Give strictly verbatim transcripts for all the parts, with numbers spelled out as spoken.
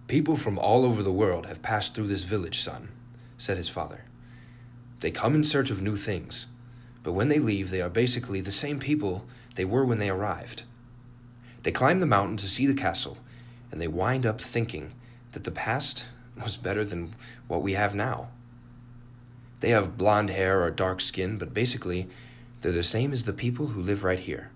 "People from all over the world have passed through this village, son," said his father. "They come in search of new things, but when they leave, they are basically the same people they were when they arrived. They climb the mountain to see the castle, and they wind up thinking that the past was better than what we have now. They have blonde hair or dark skin, but basically, they're the same as the people who live right here."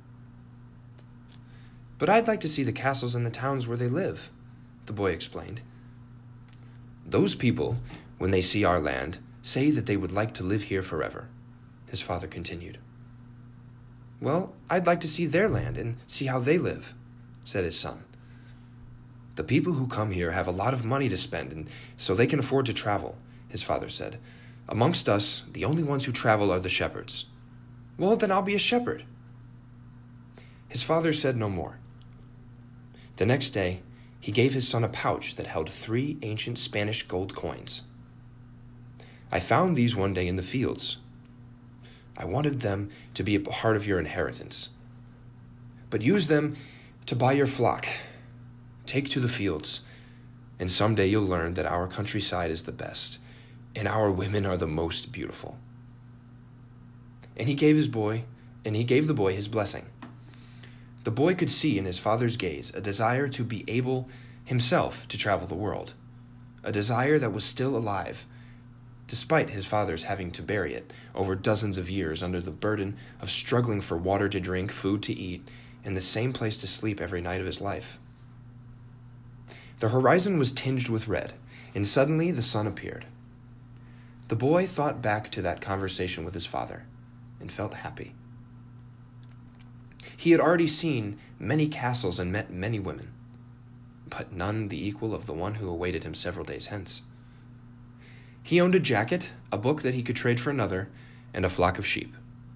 "But I'd like to see the castles and the towns where they live," the boy explained. "Those people, when they see our land, say that they would like to live here forever," his father continued. "Well, I'd like to see their land and see how they live," said his son. "The people who come here have a lot of money to spend, and so they can afford to travel," his father said. "Amongst us, the only ones who travel are the shepherds." "Well, then I'll be a shepherd." His father said no more. The next day, he gave his son a pouch that held three ancient Spanish gold coins. "I found these one day in the fields. I wanted them to be a part of your inheritance. But use them to buy your flock. Take to the fields, and someday you'll learn that our countryside is the best, and our women are the most beautiful." And he gave his boy, and he gave the boy his blessing. The boy could see in his father's gaze a desire to be able himself to travel the world, a desire that was still alive, despite his father's having to bury it over dozens of years under the burden of struggling for water to drink, food to eat, and the same place to sleep every night of his life. The horizon was tinged with red, and suddenly the sun appeared. The boy thought back to that conversation with his father and felt happy. He had already seen many castles and met many women, but none the equal of the one who awaited him several days hence. He owned a jacket, a book that he could trade for another, and a flock of sheep.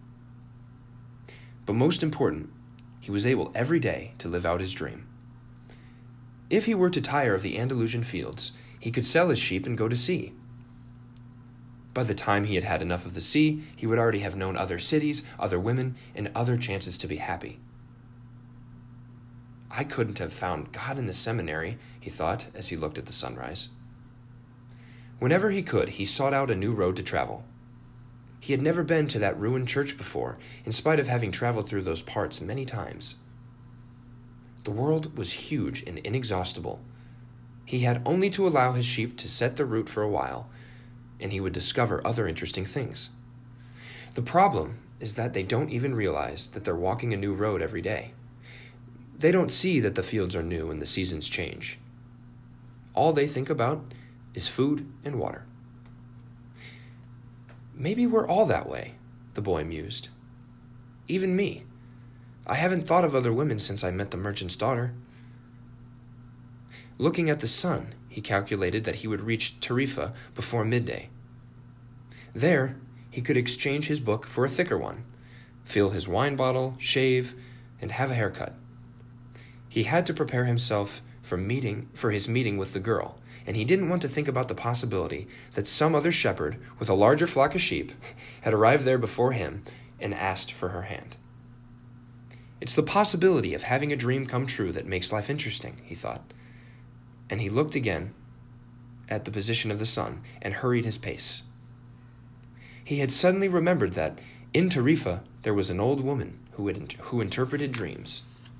But most important, he was able every day to live out his dream. If he were to tire of the Andalusian fields, he could sell his sheep and go to sea. By the time he had had enough of the sea, he would already have known other cities, other women, and other chances to be happy. "I couldn't have found God in the seminary," he thought as he looked at the sunrise. Whenever he could, he sought out a new road to travel. He had never been to that ruined church before, in spite of having traveled through those parts many times. The world was huge and inexhaustible. He had only to allow his sheep to set the route for a while, and he would discover other interesting things. The problem is that they don't even realize that they're walking a new road every day. They don't see that the fields are new and the seasons change. All they think about is food and water. "Maybe we're all that way," the boy mused. "Even me. I haven't thought of other women since I met the merchant's daughter." Looking at the sun, he calculated that he would reach Tarifa before midday. There, he could exchange his book for a thicker one, fill his wine bottle, shave, and have a haircut. He had to prepare himself for meeting for his meeting with the girl, and he didn't want to think about the possibility that some other shepherd with a larger flock of sheep had arrived there before him and asked for her hand. It's the possibility of having a dream come true that makes life interesting, he thought. And he looked again at the position of the sun and hurried his pace. He had suddenly remembered that in Tarifa there was an old woman who, had, who interpreted dreams.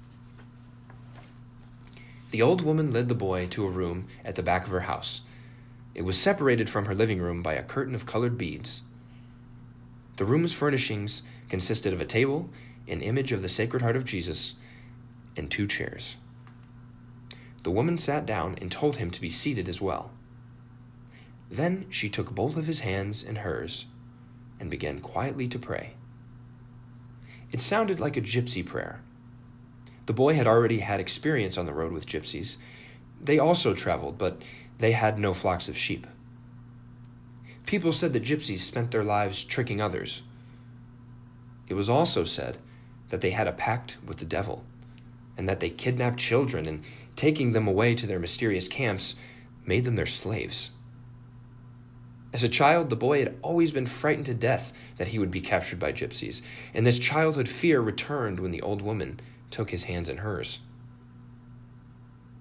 The old woman led the boy to a room at the back of her house. It was separated from her living room by a curtain of colored beads. The room's furnishings consisted of a table, an image of the Sacred Heart of Jesus, and two chairs. The woman sat down and told him to be seated as well. Then she took both of his hands in hers and began quietly to pray. It sounded like a gypsy prayer. The boy had already had experience on the road with gypsies. They also traveled, but they had no flocks of sheep. People said that gypsies spent their lives tricking others. It was also said that they had a pact with the devil, and that they kidnapped children and, taking them away to their mysterious camps, made them their slaves. As a child, the boy had always been frightened to death that he would be captured by gypsies, and this childhood fear returned when the old woman took his hands in hers.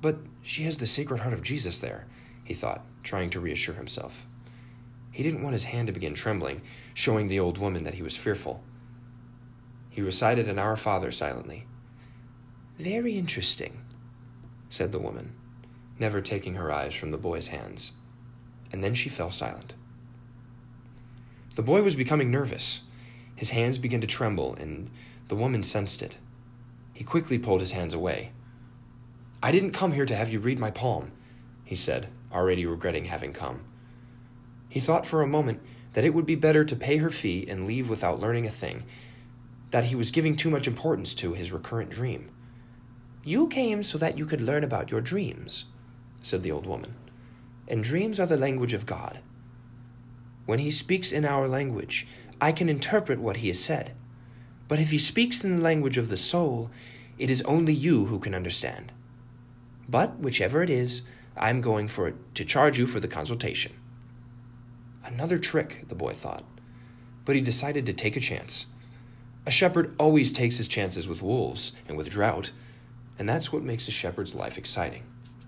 But she has the Sacred Heart of Jesus there, he thought, trying to reassure himself. He didn't want his hand to begin trembling, showing the old woman that he was fearful. He recited an Our Father silently. "Very interesting," said the woman, never taking her eyes from the boy's hands. And then she fell silent. The boy was becoming nervous. His hands began to tremble, and the woman sensed it. He quickly pulled his hands away. "I didn't come here to have you read my palm," he said, already regretting having come. He thought for a moment that it would be better to pay her fee and leave without learning a thing, that he was giving too much importance to his recurrent dream. "You came so that you could learn about your dreams," said the old woman. "And dreams are the language of God. When he speaks in our language, I can interpret what he has said. But if he speaks in the language of the soul, it is only you who can understand. But whichever it is, I am going for it to charge you for the consultation." Another trick, the boy thought, but he decided to take a chance. A shepherd always takes his chances with wolves and with drought, and that's what makes a shepherd's life exciting.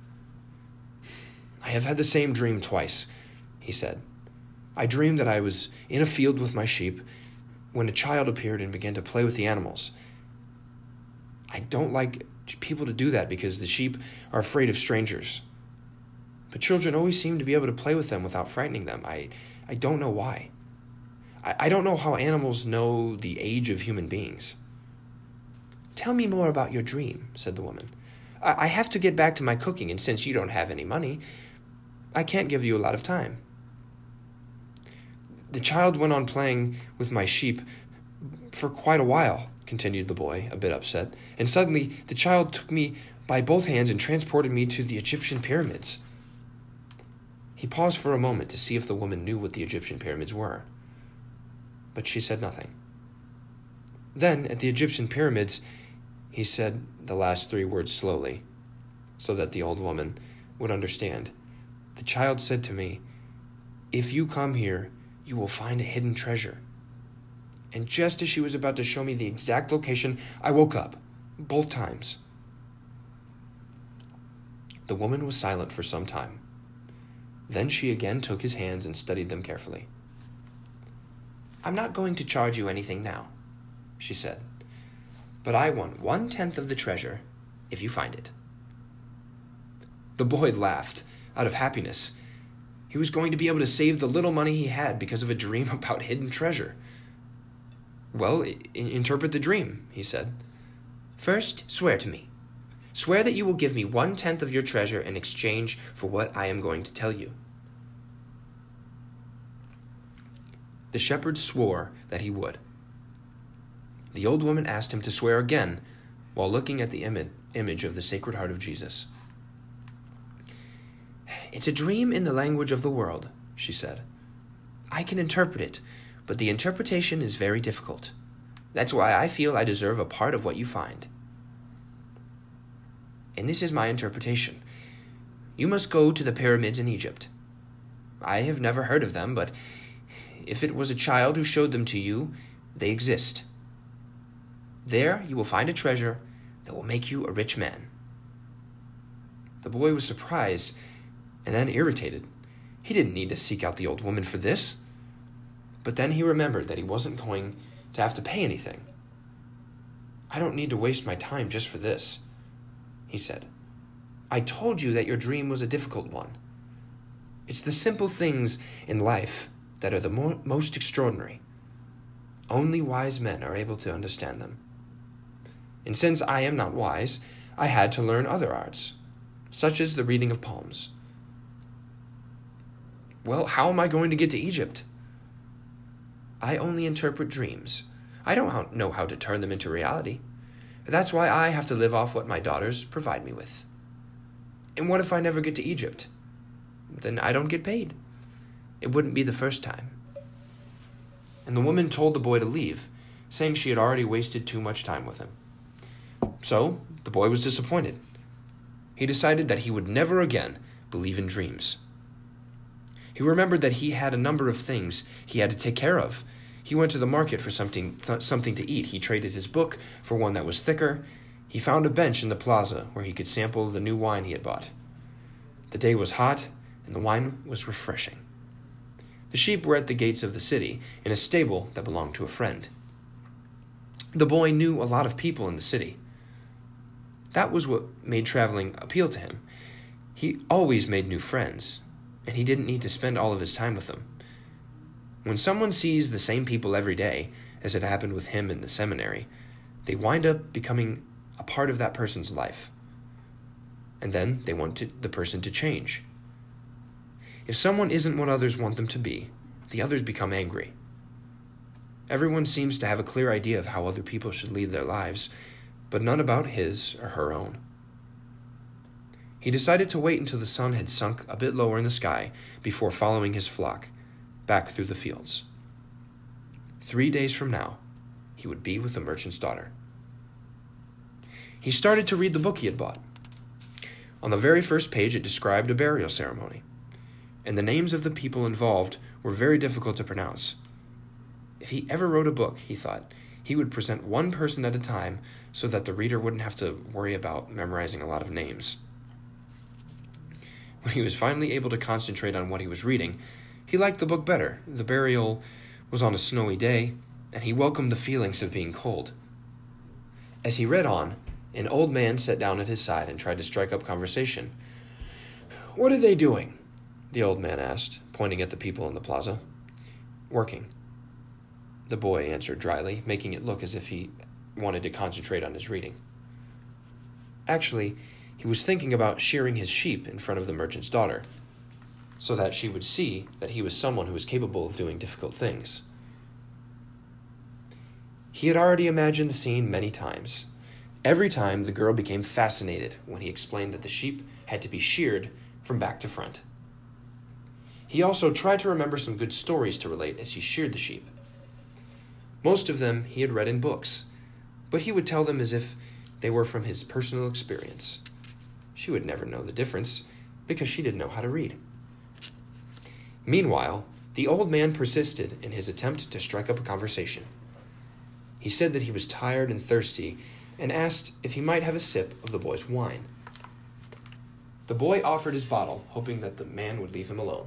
"I have had the same dream twice," he said. "I dreamed that I was in a field with my sheep when a child appeared and began to play with the animals. I don't like people to do that because the sheep are afraid of strangers. But children always seem to be able to play with them without frightening them. I, I don't know why. I, I don't know how animals know the age of human beings." "Tell me more about your dream," said the woman. I, I have to get back to my cooking, and since you don't have any money, I can't give you a lot of time." "The child went on playing with my sheep for quite a while," continued the boy, a bit upset, "and suddenly the child took me by both hands and transported me to the Egyptian pyramids." He paused for a moment to see if the woman knew what the Egyptian pyramids were, but she said nothing. Then, at the Egyptian pyramids, he said the last three words slowly, so that the old woman would understand. "The child said to me, 'If you come here, you will find a hidden treasure.' And just as she was about to show me the exact location, I woke up, both times." The woman was silent for some time. Then she again took his hands and studied them carefully. "I'm not going to charge you anything now," she said, "but I want one-tenth of the treasure if you find it." The boy laughed out of happiness. He was going to be able to save the little money he had because of a dream about hidden treasure. "Well, I- interpret the dream," he said. "First, swear to me. Swear that you will give me one-tenth of your treasure in exchange for what I am going to tell you." The shepherd swore that he would. The old woman asked him to swear again while looking at the imi- image of the Sacred Heart of Jesus. "It's a dream in the language of the world," she said. "I can interpret it, but the interpretation is very difficult. That's why I feel I deserve a part of what you find. And this is my interpretation. You must go to the pyramids in Egypt. I have never heard of them, but if it was a child who showed them to you, they exist. There you will find a treasure that will make you a rich man." The boy was surprised and then irritated. He didn't need to seek out the old woman for this. But then he remembered that he wasn't going to have to pay anything. "I don't need to waste my time just for this," he said. "I told you that your dream was a difficult one. It's the simple things in life that are the mo- most extraordinary. Only wise men are able to understand them. And since I am not wise, I had to learn other arts, such as the reading of palms." "Well, how am I going to get to Egypt?" "I only interpret dreams. I don't know how to turn them into reality. That's why I have to live off what my daughters provide me with." "And what if I never get to Egypt?" "Then I don't get paid. It wouldn't be the first time." And the woman told the boy to leave, saying she had already wasted too much time with him. So the boy was disappointed. He decided that he would never again believe in dreams. He remembered that he had a number of things he had to take care of. He went to the market for something th- something to eat. He traded his book for one that was thicker. He found a bench in the plaza where he could sample the new wine he had bought. The day was hot, and the wine was refreshing. The sheep were at the gates of the city, in a stable that belonged to a friend. The boy knew a lot of people in the city. That was what made traveling appeal to him. He always made new friends, and he didn't need to spend all of his time with them. When someone sees the same people every day, as had happened with him in the seminary, they wind up becoming a part of that person's life. And then they want to, the person to change. If someone isn't what others want them to be, the others become angry. Everyone seems to have a clear idea of how other people should lead their lives, but none about his or her own. He decided to wait until the sun had sunk a bit lower in the sky before following his flock back through the fields. Three days from now, he would be with the merchant's daughter. He started to read the book he had bought. On the very first page, it described a burial ceremony, and the names of the people involved were very difficult to pronounce. If he ever wrote a book, he thought, he would present one person at a time so that the reader wouldn't have to worry about memorizing a lot of names. When he was finally able to concentrate on what he was reading, he liked the book better. The burial was on a snowy day, and he welcomed the feelings of being cold. As he read on, an old man sat down at his side and tried to strike up conversation. "What are they doing?" the old man asked, pointing at the people in the plaza. "Working," the boy answered dryly, making it look as if he wanted to concentrate on his reading. Actually, he was thinking about shearing his sheep in front of the merchant's daughter, so that she would see that he was someone who was capable of doing difficult things. He had already imagined the scene many times. Every time, the girl became fascinated when he explained that the sheep had to be sheared from back to front. He also tried to remember some good stories to relate as he sheared the sheep. Most of them he had read in books, but he would tell them as if they were from his personal experience. She would never know the difference because she didn't know how to read. Meanwhile, the old man persisted in his attempt to strike up a conversation. He said that he was tired and thirsty and asked if he might have a sip of the boy's wine. The boy offered his bottle, hoping that the man would leave him alone.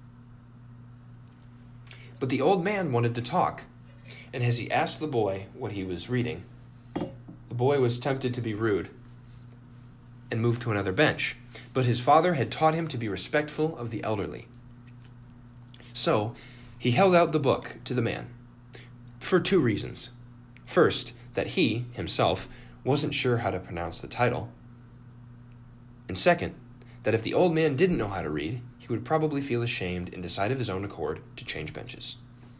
But the old man wanted to talk, and as he asked the boy what he was reading, the boy was tempted to be rude and moved to another bench, but his father had taught him to be respectful of the elderly. So, he held out the book to the man, for two reasons. First, that he, himself, wasn't sure how to pronounce the title. And second, that if the old man didn't know how to read, he would probably feel ashamed and decide of his own accord to change benches.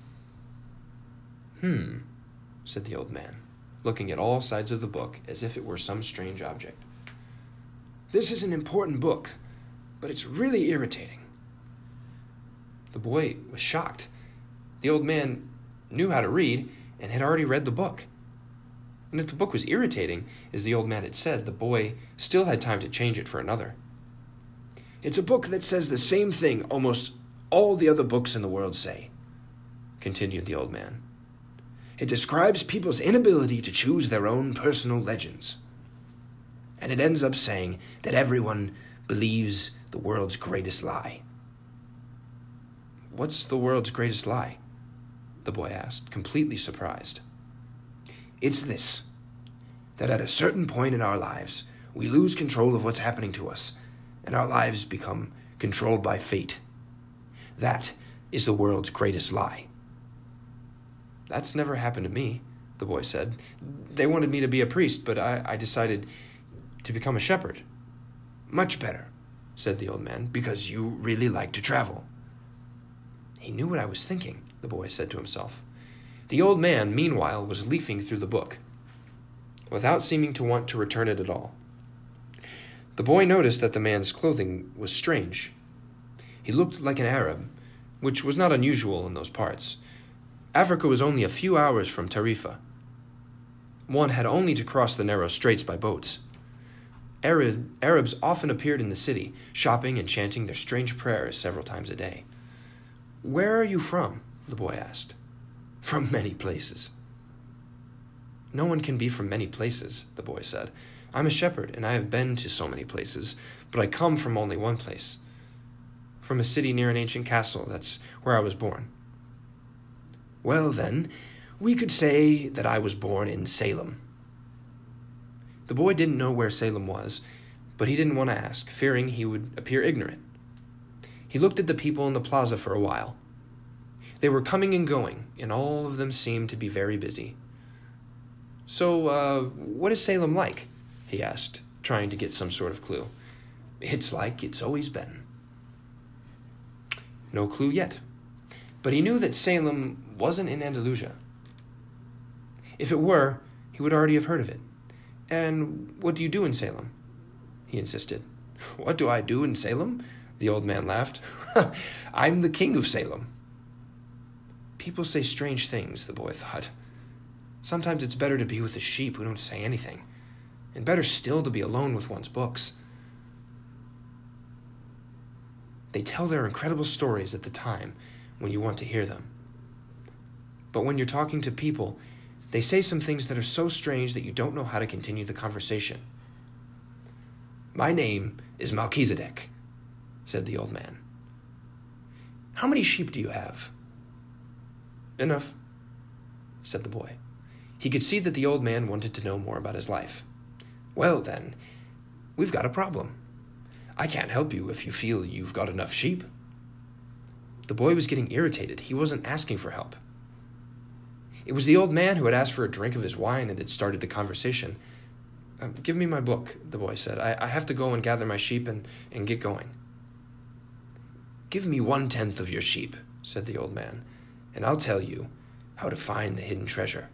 Hmm, said the old man, looking at all sides of the book as if it were some strange object. This is an important book, but it's really irritating. The boy was shocked. The old man knew how to read and had already read the book. And if the book was irritating, as the old man had said, the boy still had time to change it for another. It's a book that says the same thing almost all the other books in the world say, continued the old man. It describes people's inability to choose their own personal legends. And it ends up saying that everyone believes the world's greatest lie. What's the world's greatest lie? The boy asked, completely surprised. It's this, that at a certain point in our lives, we lose control of what's happening to us, and our lives become controlled by fate. That is the world's greatest lie. That's never happened to me, the boy said. They wanted me to be a priest, but I, I decided to become a shepherd. Much better, said the old man, because you really like to travel. He knew what I was thinking, the boy said to himself. The old man, meanwhile, was leafing through the book, without seeming to want to return it at all. The boy noticed that the man's clothing was strange. He looked like an Arab, which was not unusual in those parts. Africa was only a few hours from Tarifa. One had only to cross the narrow straits by boats. Arab, Arabs often appeared in the city, shopping and chanting their strange prayers several times a day. "Where are you from?" the boy asked. "From many places." No one can be from many places, the boy said. I'm a shepherd, and I have been to so many places, but I come from only one place. From a city near an ancient castle. That's where I was born. Well, then, we could say that I was born in Salem. The boy didn't know where Salem was, but he didn't want to ask, fearing he would appear ignorant. He looked at the people in the plaza for a while. They were coming and going, and all of them seemed to be very busy. So, uh, what is Salem like? He asked, trying to get some sort of clue. It's like it's always been. No clue yet, but he knew that Salem wasn't in Andalusia. If it were, he would already have heard of it. And what do you do in Salem? He insisted. What do I do in Salem? The old man laughed. I'm the king of Salem. People say strange things, the boy thought. Sometimes it's better to be with the sheep who don't say anything, and better still to be alone with one's books. They tell their incredible stories at the time when you want to hear them. But when you're talking to people, they say some things that are so strange that you don't know how to continue the conversation. My name is Melchizedek, said the old man. How many sheep do you have? Enough, said the boy. He could see that the old man wanted to know more about his life. Well, then, we've got a problem. I can't help you if you feel you've got enough sheep. The boy was getting irritated. He wasn't asking for help. It was the old man who had asked for a drink of his wine and had started the conversation. Um, give me my book, the boy said. I, I have to go and gather my sheep and, and get going. Give me one-tenth of your sheep, said the old man, and I'll tell you how to find the hidden treasure.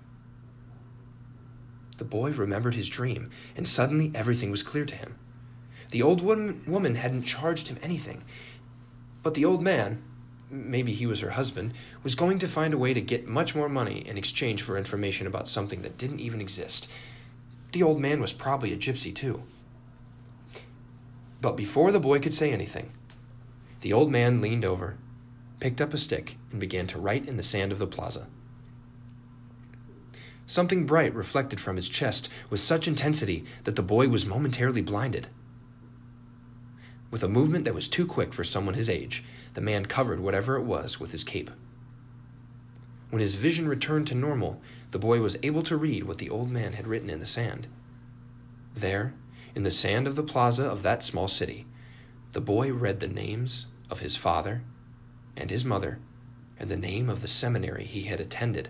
The boy remembered his dream, and suddenly everything was clear to him. The old woman, woman hadn't charged him anything, but the old man, maybe he was her husband, was going to find a way to get much more money in exchange for information about something that didn't even exist. The old man was probably a gypsy, too. But before the boy could say anything, the old man leaned over, picked up a stick, and began to write in the sand of the plaza. Something bright reflected from his chest with such intensity that the boy was momentarily blinded. With a movement that was too quick for someone his age, the man covered whatever it was with his cape. When his vision returned to normal, the boy was able to read what the old man had written in the sand. There, in the sand of the plaza of that small city, the boy read the names of his father and his mother and the name of the seminary he had attended.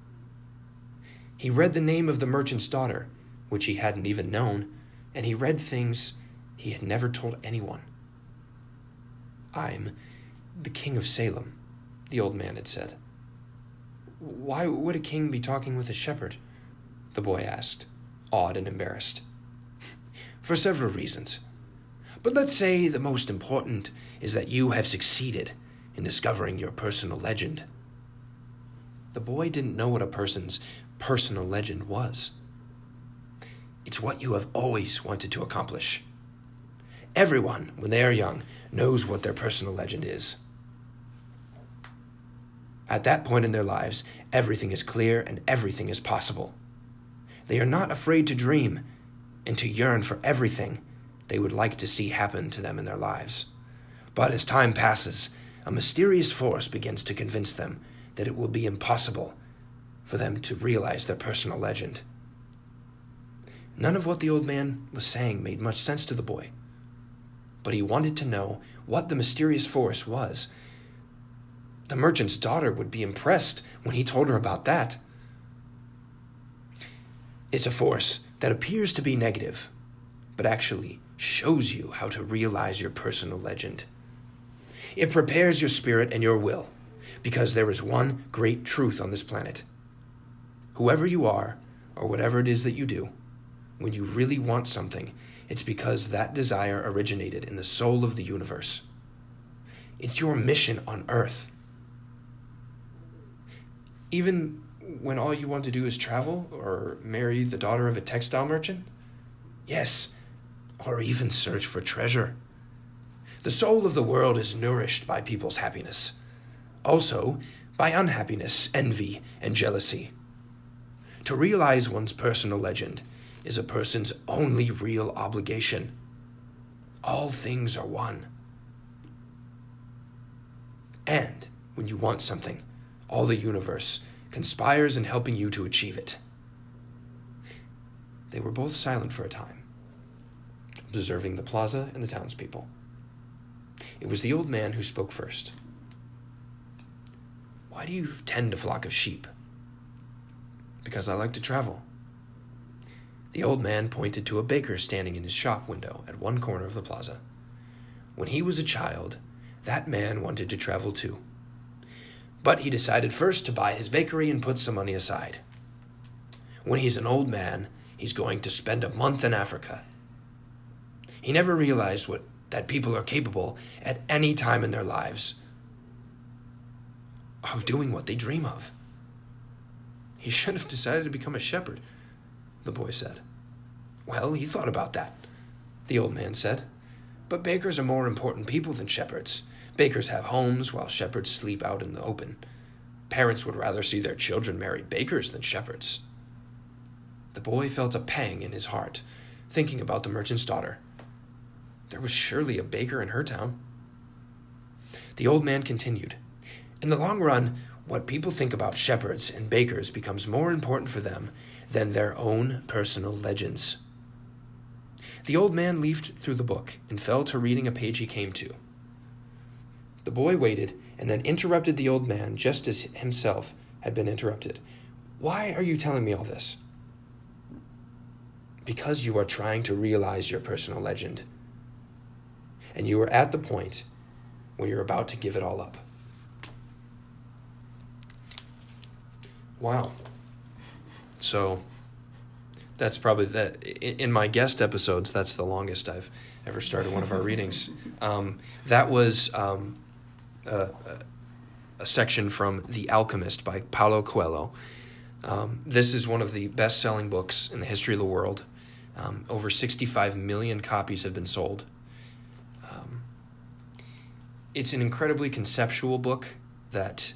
He read the name of the merchant's daughter, which he hadn't even known, and he read things he had never told anyone. I'm the king of Salem, the old man had said. Why would a king be talking with a shepherd? The boy asked, awed and embarrassed. For several reasons. But let's say the most important is that you have succeeded in discovering your personal legend. The boy didn't know what a person's personal legend was. It's what you have always wanted to accomplish. Everyone, when they are young, knows what their personal legend is. At that point in their lives, everything is clear and everything is possible. They are not afraid to dream and to yearn for everything they would like to see happen to them in their lives. But as time passes, a mysterious force begins to convince them that it will be impossible for them to realize their personal legend. None of what the old man was saying made much sense to the boy, but he wanted to know what the mysterious force was. The merchant's daughter would be impressed when he told her about that. It's a force that appears to be negative, but actually shows you how to realize your personal legend. It prepares your spirit and your will, because there is one great truth on this planet. Whoever you are, or whatever it is that you do, when you really want something, it's because that desire originated in the soul of the universe. It's your mission on Earth. Even when all you want to do is travel or marry the daughter of a textile merchant? Yes, or even search for treasure. The soul of the world is nourished by people's happiness. Also, by unhappiness, envy, and jealousy. To realize one's personal legend is a person's only real obligation. All things are one. And when you want something, all the universe conspires in helping you to achieve it. They were both silent for a time, observing the plaza and the townspeople. It was the old man who spoke first. Why do you tend a flock of sheep? Because I like to travel. The old man pointed to a baker standing in his shop window at one corner of the plaza. When he was a child, that man wanted to travel too. But he decided first to buy his bakery and put some money aside. When he's an old man, he's going to spend a month in Africa. He never realized what that people are capable at any time in their lives of doing what they dream of. He should have decided to become a shepherd, the boy said. Well, he thought about that, the old man said. But bakers are more important people than shepherds. Bakers have homes while shepherds sleep out in the open. Parents would rather see their children marry bakers than shepherds. The boy felt a pang in his heart, thinking about the merchant's daughter. There was surely a baker in her town. The old man continued. In the long run, what people think about shepherds and bakers becomes more important for them than their own personal legends. The old man leafed through the book and fell to reading a page he came to. The boy waited and then interrupted the old man just as himself had been interrupted. Why are you telling me all this? Because you are trying to realize your personal legend. And you are at the point when you're about to give it all up. Wow. So that's probably that. In my guest episodes, that's the longest I've ever started one of our readings. Um, that was um, a, a section from The Alchemist by Paulo Coelho. Um, this is one of the best-selling books in the history of the world. Um, over sixty-five million copies have been sold. Um, it's an incredibly conceptual book that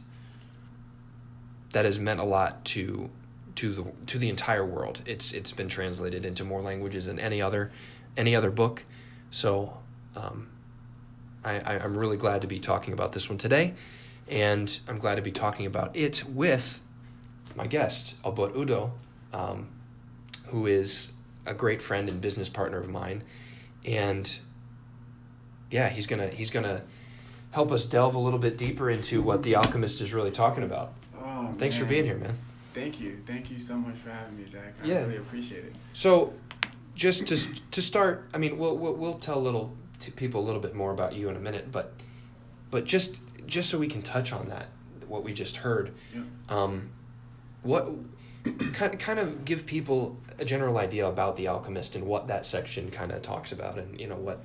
that has meant a lot to to the to the entire world. It's it's been translated into more languages than any other any other book. So um, I, I, I'm really glad to be talking about this one today, and I'm glad to be talking about it with my guest, Albert Udo, um, who is a great friend and business partner of mine, and yeah, he's gonna he's gonna help us delve a little bit deeper into what The Alchemist is really talking about. Oh, Thanks man. for being here, man. Thank you. Thank you so much for having me, Zach. I Yeah. really appreciate it. So, just to to start, I mean, we'll we'll, we'll tell a little to people a little bit more about you in a minute, but but just just so we can touch on that, what we just heard, Yeah. um, what kind kind of give people a general idea about The Alchemist and what that section kind of talks about, and you know what.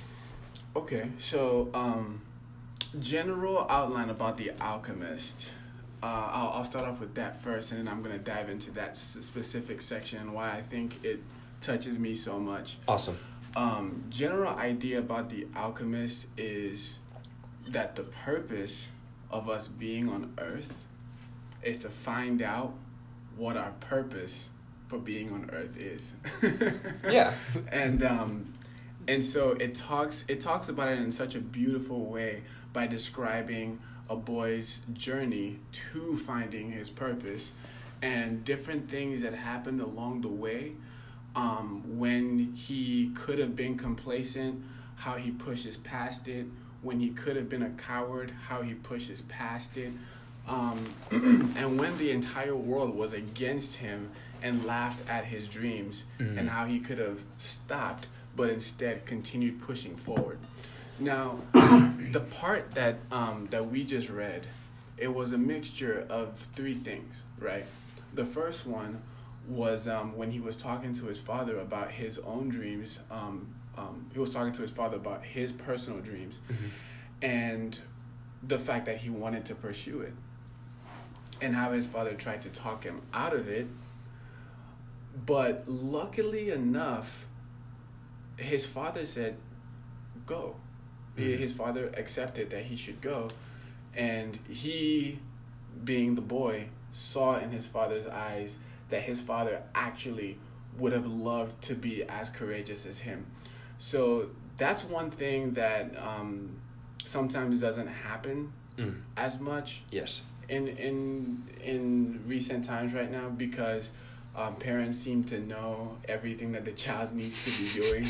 Okay, so um, general outline about The Alchemist. Uh, I'll, I'll start off with that first, and then I'm going to dive into that s- specific section and why I think it touches me so much. Awesome. Um, general idea about The Alchemist is that the purpose of us being on Earth is to find out what our purpose for being on Earth is. Yeah. And um, and so it talks it talks about it in such a beautiful way by describing a boy's journey to finding his purpose and different things that happened along the way. Um, when he could have been complacent, how he pushes past it. When he could have been a coward, how he pushes past it. Um, and when the entire world was against him and laughed at his dreams, mm. and how he could have stopped, but instead continued pushing forward. Now, the part that um, that we just read, it was a mixture of three things, right? The first one was um, when he was talking to his father about his own dreams. Um, um, he was talking to his father about his personal dreams, mm-hmm. and the fact that he wanted to pursue it, and how his father tried to talk him out of it. But luckily enough, his father said, go. Mm-hmm. His father accepted that he should go, and he, being the boy, saw in his father's eyes that his father actually would have loved to be as courageous as him. So that's one thing that um, sometimes doesn't happen mm. as much yes. in in in recent times right now, because um, parents seem to know everything that the child needs to be doing.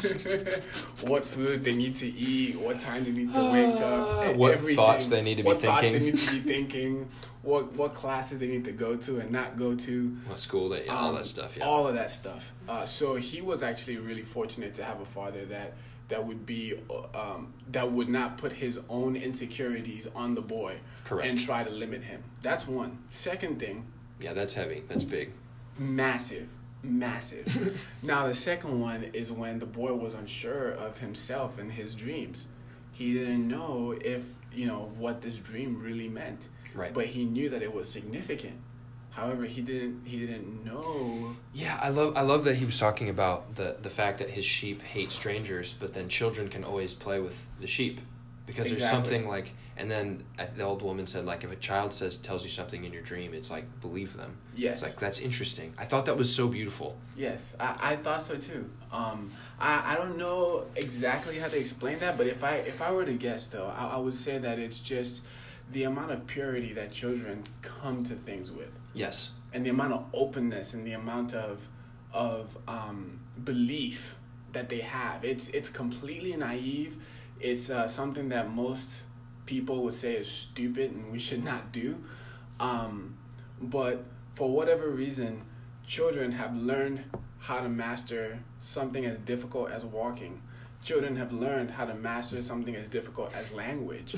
What food they need to eat, what time they need to wake up, what everything. thoughts they need to what be thinking. What thoughts they need to be thinking. What what classes they need to go to and not go to. What school they, yeah, um, all that stuff, yeah. All of that stuff. Uh, so he was actually really fortunate to have a father that that would be um, that would not put his own insecurities on the boy. Correct. And try to limit him. That's one. Second thing. Yeah, that's heavy. That's big. Massive. Massive. Now the second one is when the boy was unsure of himself and his dreams. He didn't know if, you know, what this dream really meant. Right. But he knew that it was significant. However, he didn't he didn't know. Yeah, I love I love that he was talking about the, the fact that his sheep hate strangers, but then children can always play with the sheep. Because exactly. there's something like, and then the old woman said, like, if a child says tells you something in your dream, it's like, believe them. Yes. It's like, that's interesting. I thought that was so beautiful. Yes, I, I thought so too. Um, I, I don't know exactly how to explain that, but if I if I were to guess though, I, I would say that it's just the amount of purity that children come to things with. Yes. And the amount of openness and the amount of of um, belief that they have. It's it's completely naive. It's uh, something that most people would say is stupid and we should not do. Um, but for whatever reason, children have learned how to master something as difficult as walking. Children have learned how to master something as difficult as language.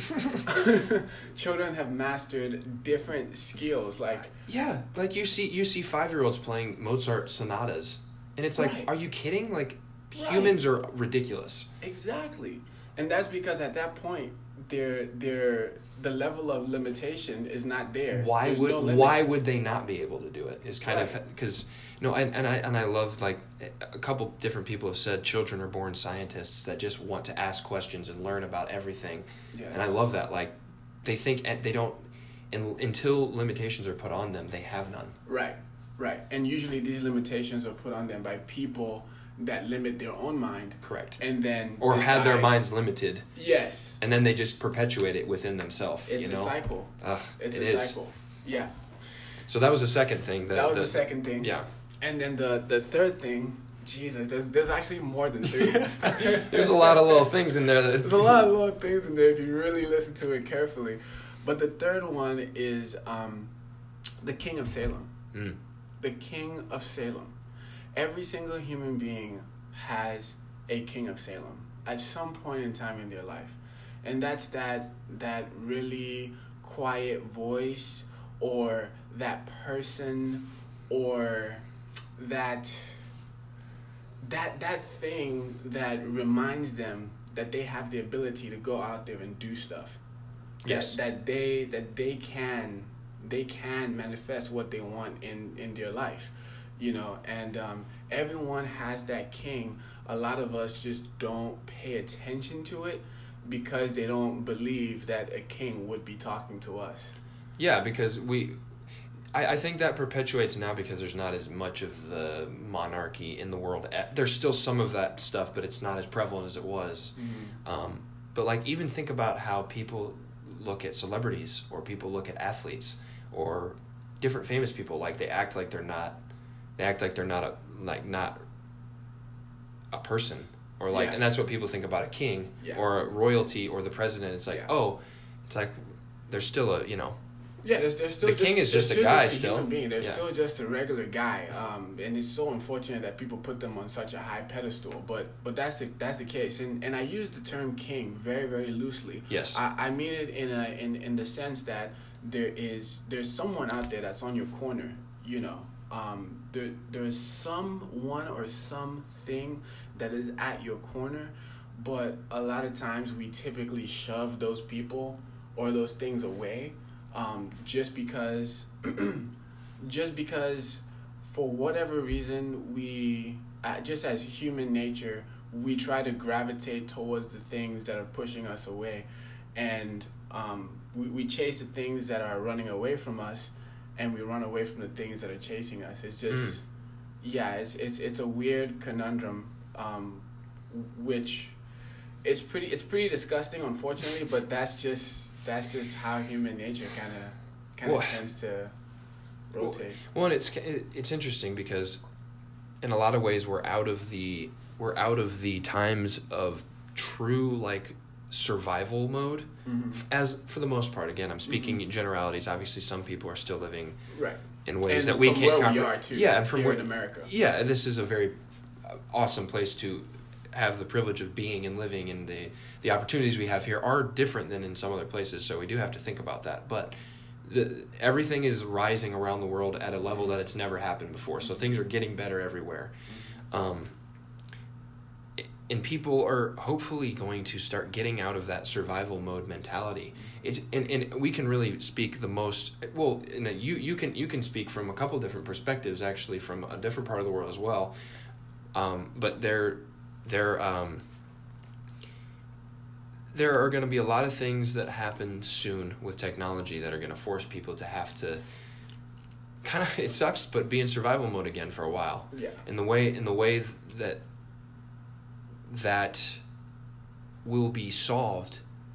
Children have mastered different skills, like yeah, like you see you see five-year-olds playing Mozart sonatas, and it's like, right. Are you kidding? Like, right. Humans are ridiculous. Exactly, and that's because at that point, they're they're the level of limitation is not there. Why There's would no limit. why would they not be able to do it? Is kind right. of because no, and, and I and I love, like, a couple different people have said children are born scientists that just want to ask questions and learn about everything, yes. and I love that. Like, they think and they don't, and until limitations are put on them, they have none. Right, right, and usually these limitations are put on them by people that limit their own mind. Correct. And then or decide, had their minds limited. Yes. And then they just perpetuate it within themselves. It's you know? a cycle. Ugh, it's it a is. cycle. Yeah. So that was the second thing. That, that was the, the second thing. Yeah. And then the the third thing, Jesus, there's there's actually more than three. There's a lot of little things in there. That there's a lot of little things in there if you really listen to it carefully. But the third one is um, the King of Salem. Mm. The King of Salem. Every single human being has a King of Salem at some point in time in their life, and that's that that really quiet voice, or that person, or that that that thing that reminds them that they have the ability to go out there and do stuff. Yes. That, that they that they can they can manifest what they want in in their life. You know, and um, everyone has that king. A lot of us just don't pay attention to it because they don't believe that a king would be talking to us. Yeah, because we, I, I think that perpetuates now because there's not as much of the monarchy in the world. There's still some of that stuff, but it's not as prevalent as it was. Mm-hmm. Um, but like, even think about how people look at celebrities, or people look at athletes, or different famous people. Like, they act like they're not. They act like they're not a like not a person, or like, yeah. And that's what people think about a king, yeah. or a royalty, or the president. It's like, yeah. oh, it's like they're still a you know. Yeah, there's, there's still the just, king is just a still guy just a still. Human being. They're yeah. still just a regular guy, um, and it's so unfortunate that people put them on such a high pedestal. But but that's the that's the case, and and I use the term king very very loosely. Yes, I, I mean it in a in in the sense that there is there's someone out there that's on your corner, you know. Um, there, there's someone or something that is at your corner, but a lot of times we typically shove those people or those things away, um, just because, just because, for whatever reason, we, uh, just as human nature, we try to gravitate towards the things that are pushing us away, and um, we, we chase the things that are running away from us. and we run away from the things that are chasing us. It's just, Mm. yeah, it's it's it's a weird conundrum, um, which it's pretty it's pretty disgusting, unfortunately. But that's just that's just how human nature kind of kind of Well, tends to rotate. Well, and it's it's interesting because in a lot of ways we're out of the we're out of the times of true like survival mode. Mm-hmm. As for the most part, again, I'm speaking mm-hmm. in generalities. Obviously, some people are still living right in ways and that we from can't where comprehend. We are too, yeah, and from here where in America. Yeah, this is a very awesome place to have the privilege of being and living, and the the opportunities we have here are different than in some other places. So we do have to think about that, but. The, everything is rising around the world at a level that it's never happened before. So things are getting better everywhere. Um, and people are hopefully going to start getting out of that survival mode mentality. It's, and, and we can really speak the most, well, in a, you, you can you can speak from a couple different perspectives, actually, from a different part of the world as well. Um, but they're, they're, um, there are going to be a lot of things that happen soon with technology that are going to force people to have to kind of, it sucks, but be in survival mode again for a while. Yeah. In the way, in the way that that will be solved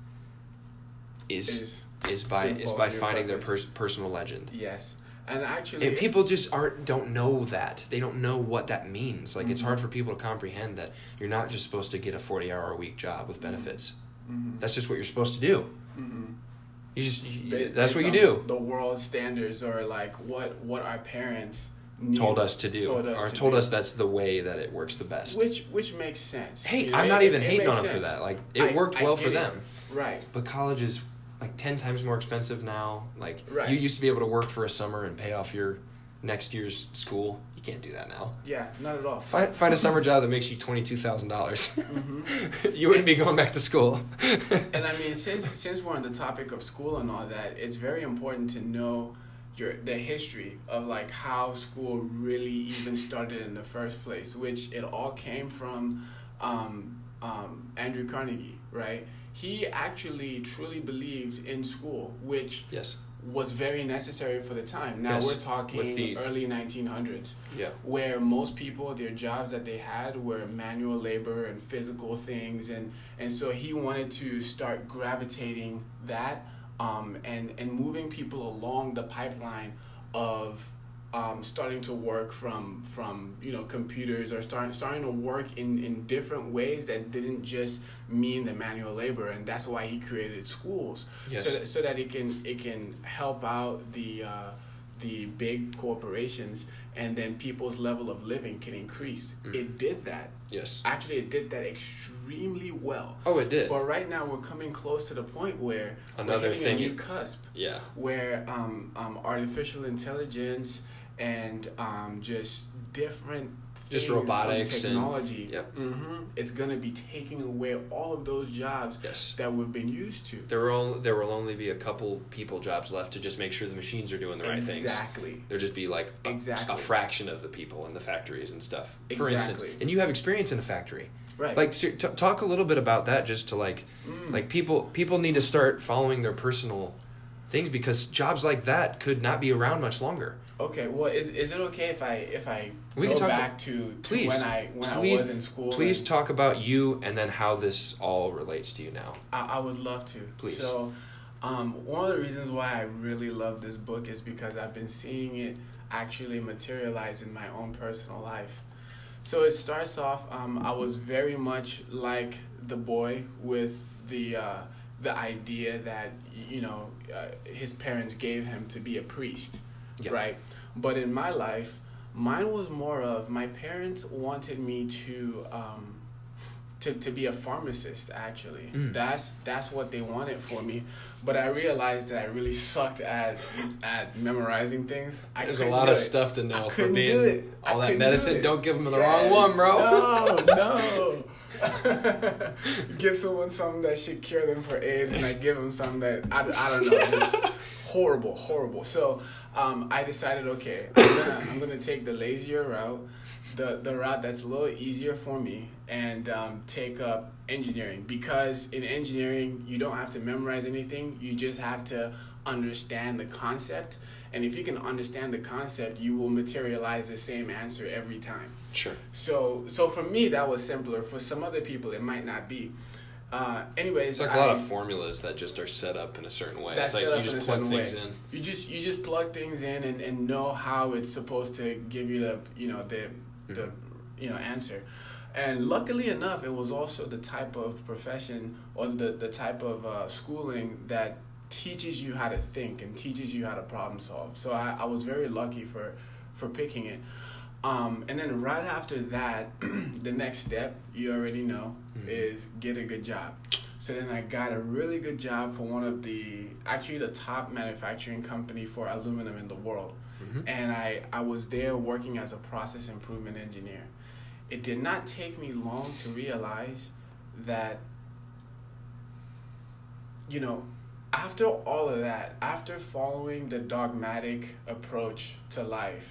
is is, is by is by finding their pers- personal legend. Yes. And actually, and people just aren't don't know that. They don't know what that means. Like mm-hmm. it's hard for people to comprehend that you're not just supposed to get a forty hour a week job with benefits. Mm-hmm. That's just what you're supposed to do. Mm-hmm. You just you, ba- that's what you do. The world standards are like what what our parents knew, told us to do, told us or to told do. us that's the way that it works the best. Which which makes sense. Hey, you know, I'm it, not even it, hating it on them sense. for that. Like it I, worked I well for it. them, right? But college is like ten times more expensive now. Like right. you used to be able to work for a summer and pay off your next year's school. You can't do that now. Yeah, not at all. Find find a summer job that makes you twenty two thousand dollars. Mm-hmm. You wouldn't be going back to school. And I mean, since since we're on the topic of school and all that, it's very important to know your the history of like how school really even started in the first place, which it all came from um, um, Andrew Carnegie, right? He actually truly believed in school, which yes. was very necessary for the time. Now yes. we're talking the, early nineteen hundreds, yeah. where most people, their jobs that they had were manual labor and physical things, and, and so he wanted to start gravitating that um, and, and moving people along the pipeline of um, starting to work from from you know computers or starting starting to work in, in different ways that didn't just mean the manual labor, and that's why he created schools yes. so that, so that it can it can help out the uh, the big corporations, and then people's level of living can increase. Mm. It did that. Yes. Actually, it did that extremely well. Oh, it did. But right now we're coming close to the point where another we're hitting thing a new cusp. Yeah. Where um, um artificial intelligence and um just different just robotics technology and yep. mm-hmm, it's going to be taking away all of those jobs yes. that we've been used to. There will only, there will only be a couple people jobs left to just make sure the machines are doing the right exactly. things. Exactly. There'll just be like a, exactly. a fraction of the people in the factories and stuff. Exactly. For instance, and you have experience in a factory. Right. Like so, t- talk a little bit about that just to like mm. like people people need to start following their personal things because jobs like that could not be around much longer. Okay, well, is is it okay if I if I we go can talk back about, to, to please, when I when please, I was in school? Please and talk about you and then how this all relates to you now. I, I would love to. Please. So, um, one of the reasons why I really love this book is because I've been seeing it actually materialize in my own personal life. So it starts off. Um, I was very much like the boy with the uh, the idea that you know uh, his parents gave him to be a priest. Yep. Right, but in my life, mine was more of my parents wanted me to um, to to be a pharmacist. Actually, mm. that's that's what they wanted for me. But I realized that I really sucked at at memorizing things. I There's a lot of it. stuff to know I for being do all I that medicine. Do Don't give them the yes. wrong one, bro. No, no. Give someone something that should cure them for AIDS, and I give them something that I, I don't know. Just horrible, horrible. So um, I decided, okay, I'm gonna I'm gonna take the lazier route, the the route that's a little easier for me and um, take up engineering, because in engineering you don't have to memorize anything. You just have to understand the concept, and if you can understand the concept, you will materialize the same answer every time. Sure. So so for me that was simpler. For some other people it might not be. Uh, anyways, It's like a I, lot of formulas that just are set up in a certain way. That's It's set like up you in a just plug certain things way. in. You just you just plug things in and, and know how it's supposed to give you the you know the the Mm-hmm. you know answer. And luckily enough, it was also the type of profession or the the type of uh, schooling that teaches you how to think and teaches you how to problem solve. So I, I was very lucky for for picking it. Um, and then right after that, the next step, you already know, mm-hmm. is get a good job. So then I got a really good job for one of the, actually the top manufacturing company for aluminum in the world. Mm-hmm. And I, I was there working as a process improvement engineer. It did not take me long to realize that, you know, after all of that, after following the dogmatic approach to life,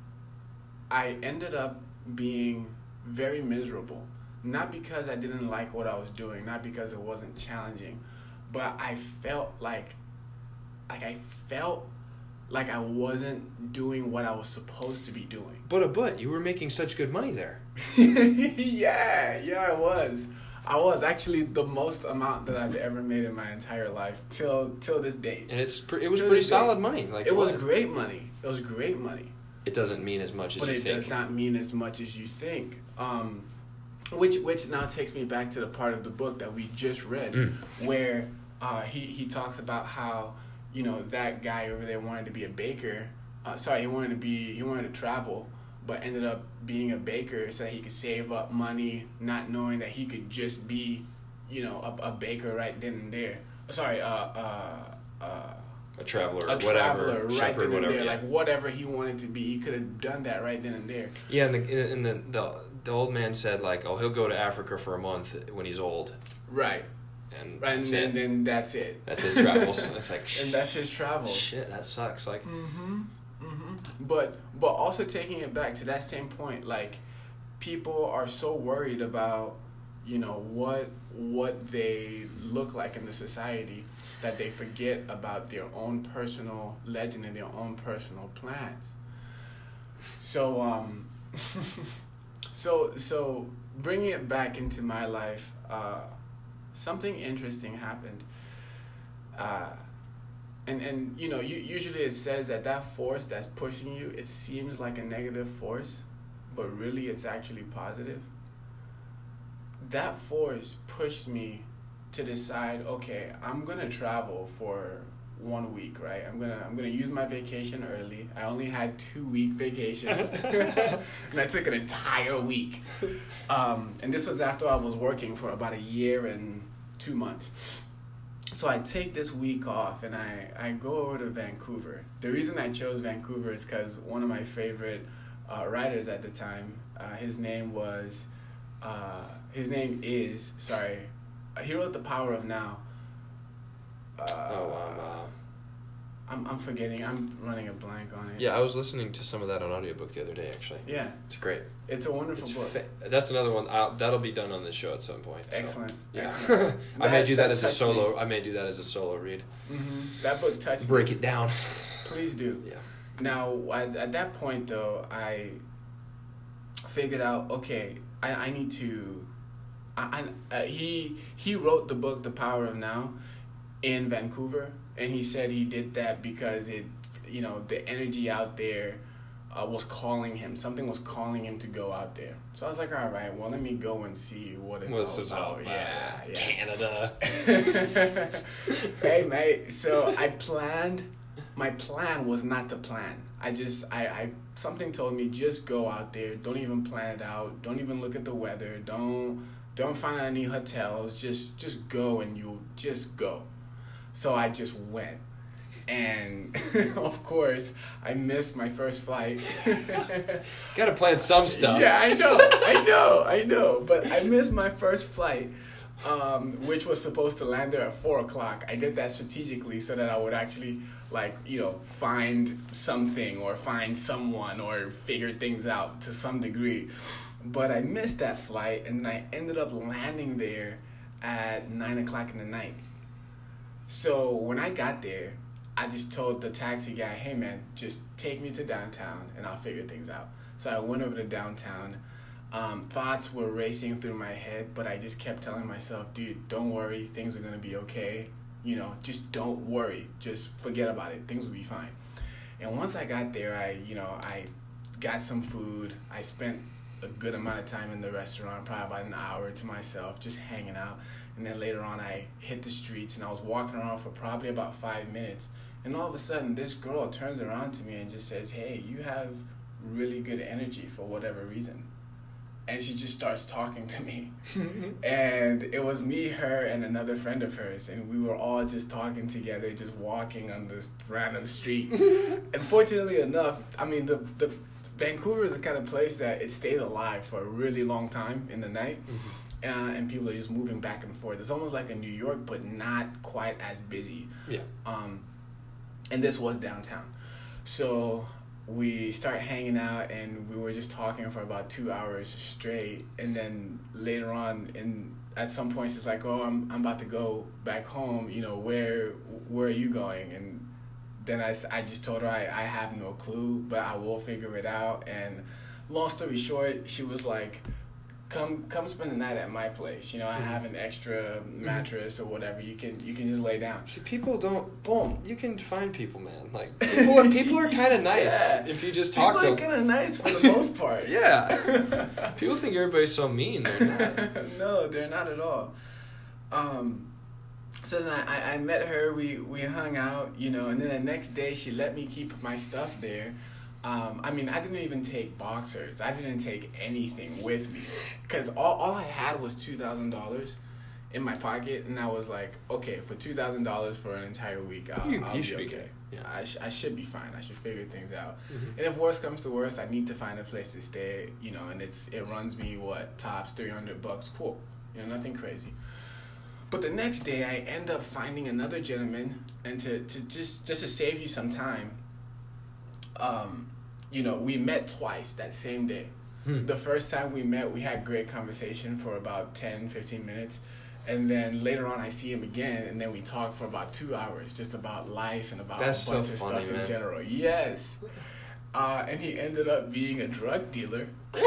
I ended up being very miserable. Not because I didn't like what I was doing, not because it wasn't challenging, but I felt like, like I felt like I wasn't doing what I was supposed to be doing. But a but you were making such good money there. yeah, yeah, I was. I was actually the most amount that I've ever made in my entire life till till this date. And it's pre- it was till pretty solid day. money. Like it was what? great money. It was great money. It doesn't mean as much as but you it think. does not mean as much as you think. Um, which which now takes me back to the part of the book that we just read, mm. where uh, he he talks about how, you know, that guy over there wanted to be a baker. Uh, sorry, he wanted to be he wanted to travel, but ended up being a baker so that he could save up money, not knowing that he could just be, you know, a, a baker right then and there. Sorry, uh, uh, uh, a traveler, a whatever, traveler right shepherd, then and whatever, there, yeah. like whatever he wanted to be, he could have done that right then and there. Yeah, and the and the, the the old man said like, oh, he'll go to Africa for a month when he's old. Right. And right, and that's then, it. then that's it. That's his travels. It's like, and that's his travels. Shit, that sucks. Like, mm-hmm, mm-hmm. But but also taking it back to that same point, like, people are so worried about, you know, what what they look like in the society that they forget about their own personal legend and their own personal plans. So um, so so bringing it back into my life. Uh, Something interesting happened, uh, and and you know, you, usually it says that that force that's pushing you, it seems like a negative force, but really it's actually positive. That force pushed me to decide, okay, I'm gonna travel for one week, right? I'm gonna I'm gonna use my vacation early. I only had two week vacation, and I took an entire week. Um, and this was after I was working for about a year and two months. So I take this week off and I, I go over to Vancouver. The reason I chose Vancouver is because one of my favorite uh, writers at the time, uh, his name was, uh, his name is, sorry, he wrote The Power of Now. Uh, oh, wow, wow. I'm I'm forgetting. I'm running a blank on it. Yeah, I was listening to some of that on audiobook the other day, actually. Yeah. It's great. It's a wonderful it's book. Fa- that's another one. I'll, that'll be done on this show at some point. So. Excellent. Yeah. Excellent. I may do that, that as a solo. Me. I may do that as a solo read. Mm-hmm. That book touched Break me. it down. Please do. Yeah. Now, at, at that point, though, I figured out, okay, I, I need to... I, I, uh, he he wrote the book, The Power of Now, in Vancouver, and he said he did that because it, you know, the energy out there uh, was calling him. Something was calling him to go out there. So I was like, all right, well, let me go and see what it's What's all this about. all Yeah, yeah. Canada. Hey, mate. So I planned. My plan was not to plan. I just, I, I, something told me just go out there. Don't even plan it out. Don't even look at the weather. Don't, don't find any hotels. Just, just go and you'll just go. So I just went. And, of course, I missed my first flight. Gotta plan some stuff. Yeah, I know, I know, I know. But I missed my first flight. um, which was supposed to land there at four o'clock. I did that strategically so that I would actually, like, you know, find something or find someone or figure things out to some degree. But I missed that flight, and I ended up landing there at nine o'clock in the night. So when I got there, I just told the taxi guy, hey man, just take me to downtown and I'll figure things out. So I went over to downtown. Um, thoughts were racing through my head, but I just kept telling myself, dude, don't worry, things are going to be okay. You know, just don't worry. Just forget about it. Things will be fine. And once I got there, I, you know, I got some food. I spent a good amount of time in the restaurant, probably about an hour to myself, just hanging out. And then later on, I hit the streets, and I was walking around for probably about five minutes. And all of a sudden, this girl turns around to me and just says, hey, you have really good energy for whatever reason. And she just starts talking to me. And it was me, her, and another friend of hers. And we were all just talking together, just walking on this random street. And fortunately enough, I mean, the, the Vancouver is the kind of place that it stays alive for a really long time in the night. Mm-hmm. Uh, and people are just moving back and forth. It's almost like a New York, but not quite as busy. Yeah. Um, and this was downtown. So we start hanging out, and we were just talking for about two hours straight. And then later on, in at some point, she's like, "Oh, I'm I'm about to go back home. You know, where where are you going?" And then I, I just told her I, I have no clue, but I will figure it out. And long story short, she was like, Come, come spend the night at my place. You know, I mm-hmm. have an extra mattress or whatever. You can, you can just lay down. See, people don't. Boom. You can find people, man. Like people, are, people are kind of nice yeah. if you just talk people to them. People are kind of nice for the most part. Yeah. People think everybody's so mean. They're not. No, they're not at all. Um, so then I, I met her. We, we hung out. You know, and then the next day she let me keep my stuff there. Um, I mean, I didn't even take boxers. I didn't take anything with me because all, all I had was two thousand dollars in my pocket, and I was like, okay, for two thousand dollars for an entire week, I'll, you, I'll you be should okay. Be good. Yeah. I, sh- I should be fine. I should figure things out. Mm-hmm. And if worst comes to worst, I need to find a place to stay, you know, and it's it runs me, what, tops three hundred bucks. Cool. You know, nothing crazy. But the next day, I end up finding another gentleman, and to, to just, just to save you some time, Um, you know, we met twice that same day. Hmm. The first time we met, we had great conversation for about ten, fifteen minutes. And then later on, I see him again, and then we talk for about two hours, just about life and about That's a bunch so of funny, stuff man. in general. Yes. Uh, and he ended up being a drug dealer.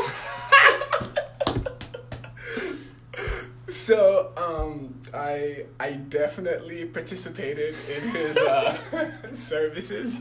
So um, I I definitely participated in his uh, services,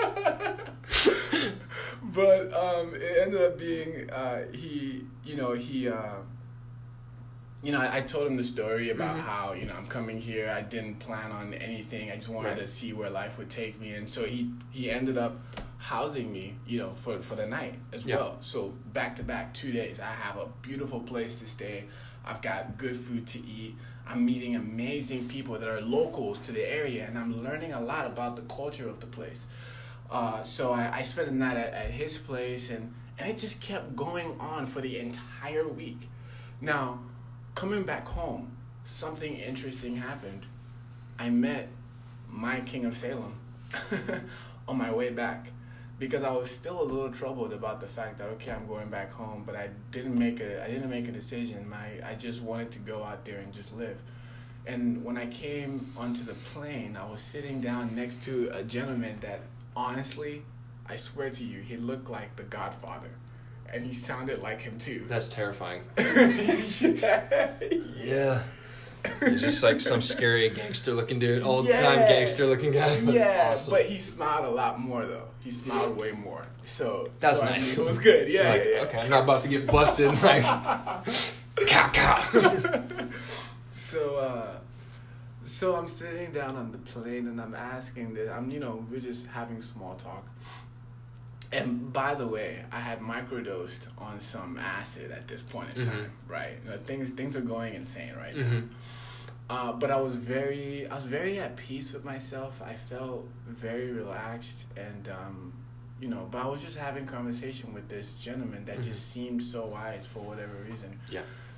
but um, it ended up being uh, he you know he uh, you know I, I told him the story about mm-hmm. how you know I'm coming here. I didn't plan on anything. I just wanted right. to see where life would take me, and so he he ended up housing me you know for for the night as yeah. well. So back to back two days, I have a beautiful place to stay. I've got good food to eat. I'm meeting amazing people that are locals to the area, and I'm learning a lot about the culture of the place. Uh, so I, I spent the night at, at his place, and, and it just kept going on for the entire week. Now, coming back home, something interesting happened. I met my King of Salem on my way back. Because I was still a little troubled about the fact that okay, I'm going back home, but I didn't make a I didn't make a decision. My I just wanted to go out there and just live. And when I came onto the plane, I was sitting down next to a gentleman that honestly, I swear to you, he looked like the Godfather, and he sounded like him too. That's terrifying. yeah. yeah. He's just like some scary gangster-looking dude, old-time yeah. gangster-looking guy. That's yeah, awesome. But he smiled a lot more though. He smiled way more. So that's so nice. I mean, it was good. Yeah, like, yeah, yeah. Okay, I'm not about to get busted. Like, cow, cow. so, uh, so I'm sitting down on the plane and I'm asking this. I'm, you know, we're just having small talk. And by the way, I had microdosed on some acid at this point in time, mm-hmm. right? You know, things things are going insane right mm-hmm. now. Uh, but I was very I was very at peace with myself. I felt very relaxed, and um, you know. But I was just having conversation with this gentleman that mm-hmm. just seemed so wise for whatever reason. Yeah.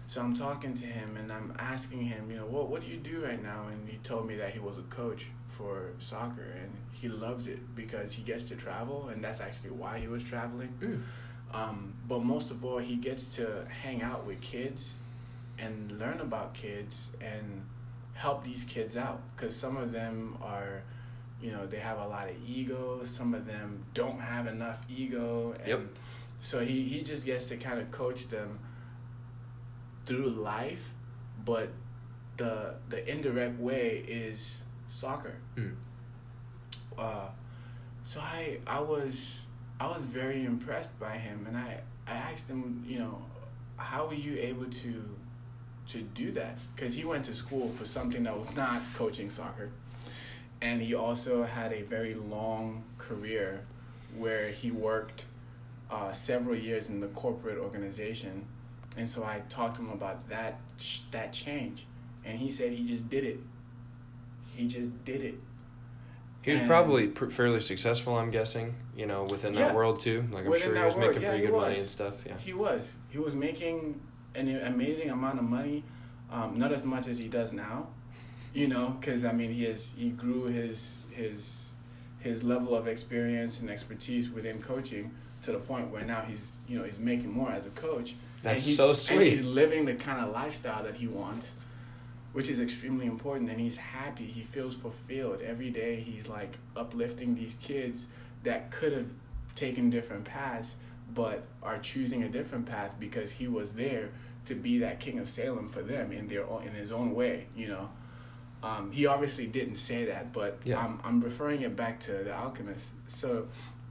So I'm talking to him and I'm asking him, you know, what what do you do right now? And he told me that he was a coach for soccer and he loves it because he gets to travel, and that's actually why he was traveling. Mm. Um, but most of all, he gets to hang out with kids and learn about kids and help these kids out, because some of them are, you know, they have a lot of ego. Some of them don't have enough ego. And yep. So he, he just gets to kind of coach them through life, but the the indirect way is soccer. Mm. Uh, so I I was I was very impressed by him, and I, I asked him, you know, how were you able to to do that? Because he went to school for something that was not coaching soccer, and he also had a very long career where he worked uh, several years in the corporate organization. And so I talked to him about that that change, and he said he just did it. He just did it. He was and probably pr- fairly successful, I'm guessing, you know, within yeah, that world too. Like, I'm sure he was world, making yeah, pretty good was. money and stuff. Yeah, he was. He was making an amazing amount of money, um, not as much as he does now, you know, because I mean he has he grew his his his level of experience and expertise within coaching to the point where now he's you know he's making more as a coach. That's and so sweet. And he's living the kind of lifestyle that he wants, which is extremely important. And he's happy. He feels fulfilled. Every day he's like uplifting these kids that could have taken different paths, but are choosing a different path because he was there to be that king of Salem for them in their own, in his own way, you know. Um, he obviously didn't say that, but yeah. I'm, I'm referring it back to The Alchemist. So,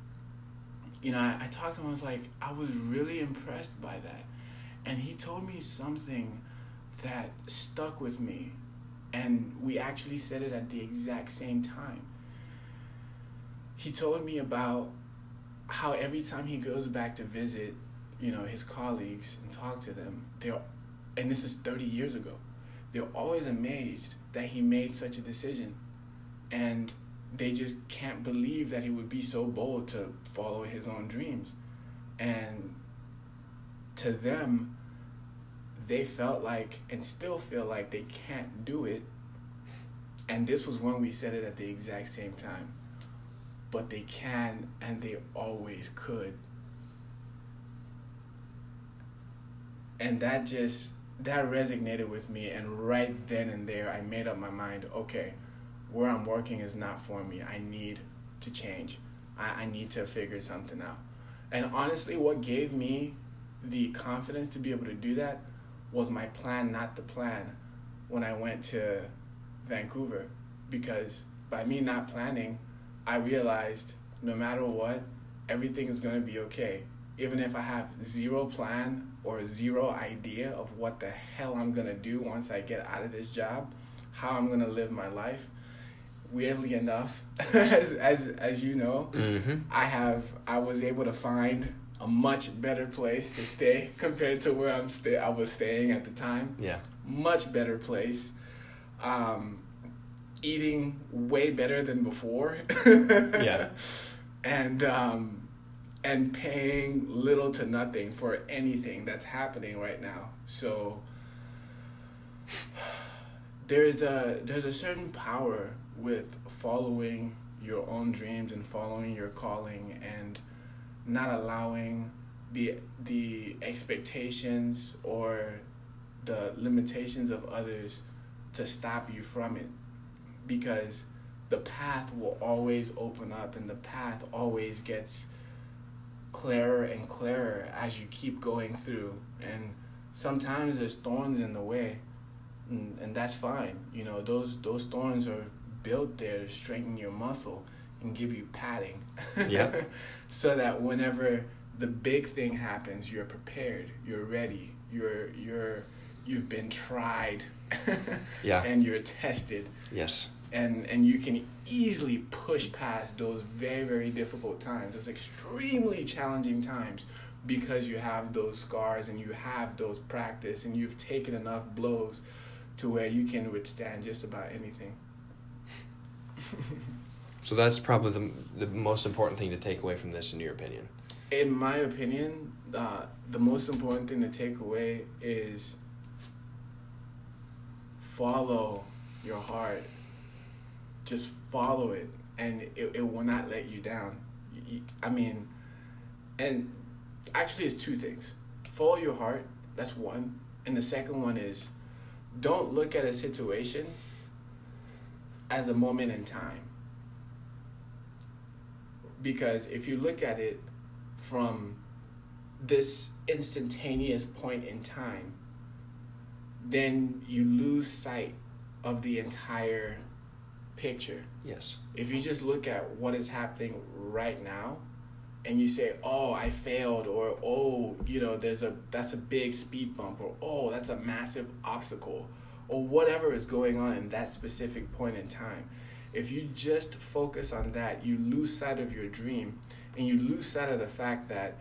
you know, I, I talked to him, I was like, I was really impressed by that. And he told me something that stuck with me, and we actually said it at the exact same time. He told me about how every time he goes back to visit, you know, his colleagues and talk to them, they're, and this is thirty years ago, they're always amazed that he made such a decision. And they just can't believe that he would be so bold to follow his own dreams. And to them, they felt like, and still feel like, they can't do it. And this was when we said it at the exact same time. But they can, and they always could. And that just, that resonated with me. And right then and there, I made up my mind, okay, where I'm working is not for me. I need to change. I, I need to figure something out. And honestly, what gave me the confidence to be able to do that was my plan not to plan when I went to Vancouver. Because by me not planning, I realized no matter what, everything is going to be okay. Even if I have zero plan or zero idea of what the hell I'm going to do once I get out of this job, how I'm going to live my life. Weirdly enough, as as as you know, mm-hmm. I have I was able to find a much better place to stay compared to where I'm stay I was staying at the time. Yeah. Much better place. Um, eating way better than before. Yeah. And um, and paying little to nothing for anything that's happening right now. So there's a there's a certain power with following your own dreams and following your calling and not allowing the the expectations or the limitations of others to stop you from it, because the path will always open up and the path always gets clearer and clearer as you keep going through. And sometimes there's thorns in the way, and, and that's fine. You know, those those thorns are built there to strengthen your muscle and give you padding. Yeah. So that whenever the big thing happens, you're prepared, you're ready, you're you're you've been tried. Yeah. And you're tested. Yes. And and you can easily push past those very, very difficult times, those extremely challenging times, because you have those scars and you have those practice and you've taken enough blows to where you can withstand just about anything. So that's probably the the most important thing to take away from this, in your opinion. In my opinion, uh, the most important thing to take away is follow your heart. Just follow it, and it, it will not let you down. I mean, and actually it's two things. Follow your heart, that's one. And the second one is, don't look at a situation as a moment in time. Because if you look at it from this instantaneous point in time, then you lose sight of the entire picture. Yes. If you just look at what is happening right now and you say, oh, I failed, or oh, you know, there's a that's a big speed bump, or oh, that's a massive obstacle, or whatever is going on in that specific point in time. If you just focus on that, you lose sight of your dream, and you lose sight of the fact that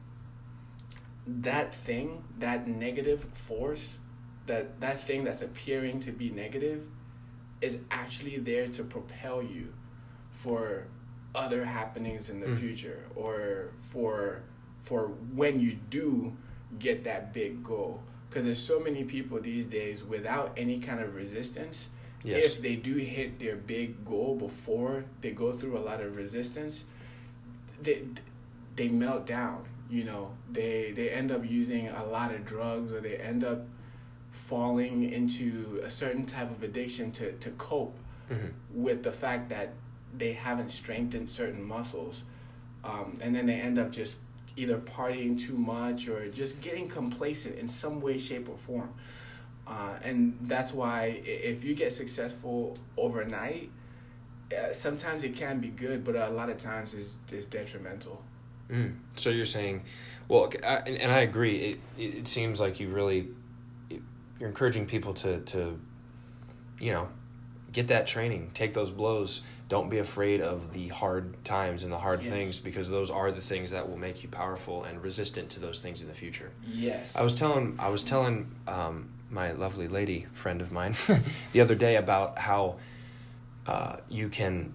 that thing, that negative force, that, that thing that's appearing to be negative is actually there to propel you for other happenings in the mm. future, or for for when you do get that big goal. Because there's so many people these days without any kind of resistance. Yes. If they do hit their big goal before they go through a lot of resistance, they they melt down. You know, they they end up using a lot of drugs, or they end up falling into a certain type of addiction to, to cope mm-hmm. with the fact that they haven't strengthened certain muscles. Um, and then they end up just either partying too much or just getting complacent in some way, shape, or form. Uh, and that's why if you get successful overnight, uh, sometimes it can be good, but a lot of times it's, it's detrimental. Mm. So you're saying, well, I, and, and I agree, it, it, it seems like you really... You're encouraging people to, to, you know, get that training, take those blows. Don't be afraid of the hard times and the hard yes. things, because those are the things that will make you powerful and resistant to those things in the future. Yes. I was telling I was telling um, my lovely lady friend of mine the other day about how uh, you can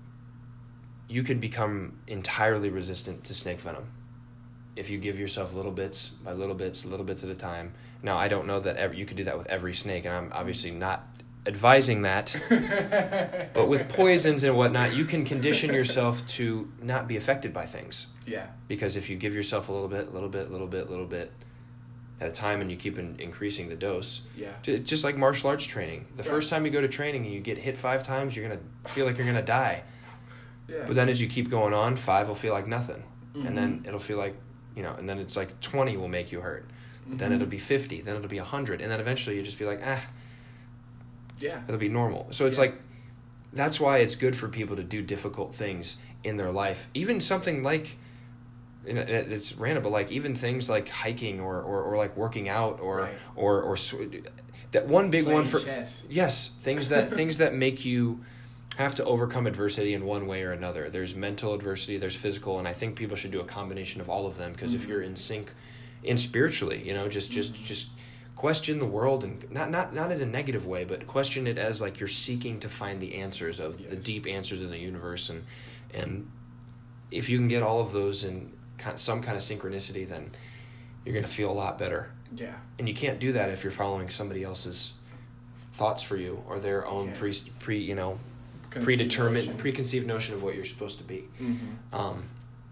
you could become entirely resistant to snake venom if you give yourself little bits by little bits, little bits at a time. Now, I don't know that every, you could do that with every snake, and I'm obviously not advising that. But with poisons and whatnot, you can condition yourself to not be affected by things. Yeah. Because if you give yourself a little bit, little bit, little bit, little bit at a time, and you keep in, increasing the dose. Yeah. Just like martial arts training. The right. first time you go to training and you get hit five times, you're going to feel like you're going to die. Yeah. But then as you keep going on, five will feel like nothing. Mm-hmm. And then it'll feel like, you know, and then it's like twenty will make you hurt. But then it'll be fifty, then it'll be one hundred, and then eventually you'll just be like, ah, yeah, it'll be normal. So it's yeah. like, that's why it's good for people to do difficult things in their life. Even something like, it's random, but like even things like hiking or, or, or like working out or, right. or, or, or that one big Playing one for, chess. Yes, things that, things that make you have to overcome adversity in one way or another. There's mental adversity, there's physical, and I think people should do a combination of all of them, because mm-hmm. if you're in sync in spiritually, you know, just just just question the world, and not not not in a negative way, but question it as like you're seeking to find the answers of yes. the deep answers in the universe, and and if you can get all of those in kind of some kind of synchronicity, then you're going to feel a lot better. Yeah. And you can't do that if you're following somebody else's thoughts for you, or their own pre pre you know Conceived predetermined notion. preconceived notion of what you're supposed to be. Mm-hmm. Um.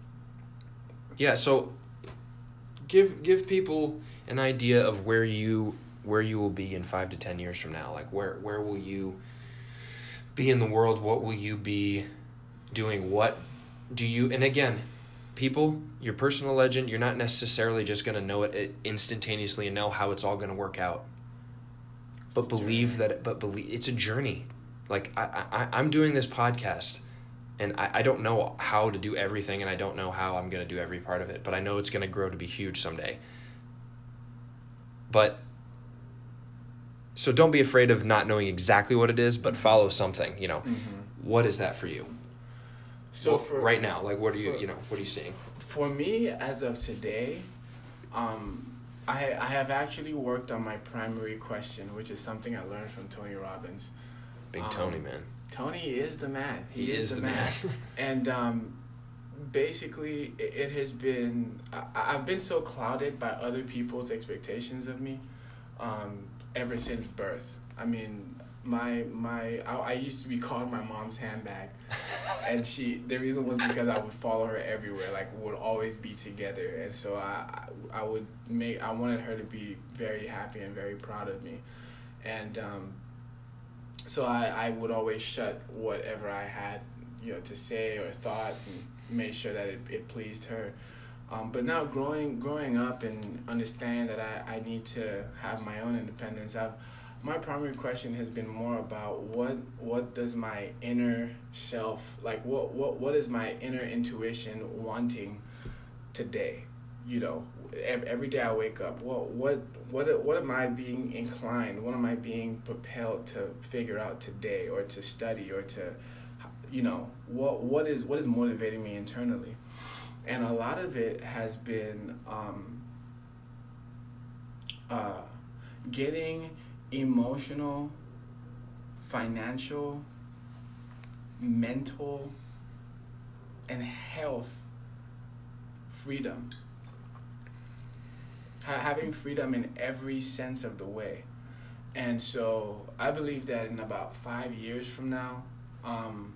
Yeah. So. Give give people an idea of where you where you will be in five to ten years from now. Like where where will you be in the world? What will you be doing? What do you? And again, people, your personal legend. You're not necessarily just going to know it instantaneously and know how it's all going to work out. But believe that. It, but believe it's a journey. Like I I I'm doing this podcast. And I, I don't know how to do everything, and I don't know how I'm going to do every part of it, but I know it's going to grow to be huge someday. But, so don't be afraid of not knowing exactly what it is, but follow something, you know. Mm-hmm. What is that for you? So well, for, right now, like what are you, for, you know, what are you seeing? For me, as of today, um, I I have actually worked on my primary question, which is something I learned from Tony Robbins. Big um, Tony, man. Tony is the man. He, he is, is the man. man. And um, basically, it, it has been... I, I've been so clouded by other people's expectations of me um, ever since birth. I mean, my my I, I used to be called my mom's handbag, and she the reason was because I would follow her everywhere. Like we would always be together, and so I I would make I wanted her to be very happy and very proud of me, and um, so I I would always shut whatever I had, you know, to say or thought, and made sure that it, it pleased her. Um, but now growing growing up and understanding that I, I need to have my own independence, I've my primary question has been more about what what does my inner self, like what what what is my inner intuition wanting today? You know, every, every day I wake up, what what what what am I being inclined? What am I being propelled to figure out today, or to study, or to, you know, what what is what is motivating me internally? And a lot of it has been um, uh, getting emotional, financial, mental, and health freedom. Ha- having freedom in every sense of the way. And so I believe that in about five years from now, um,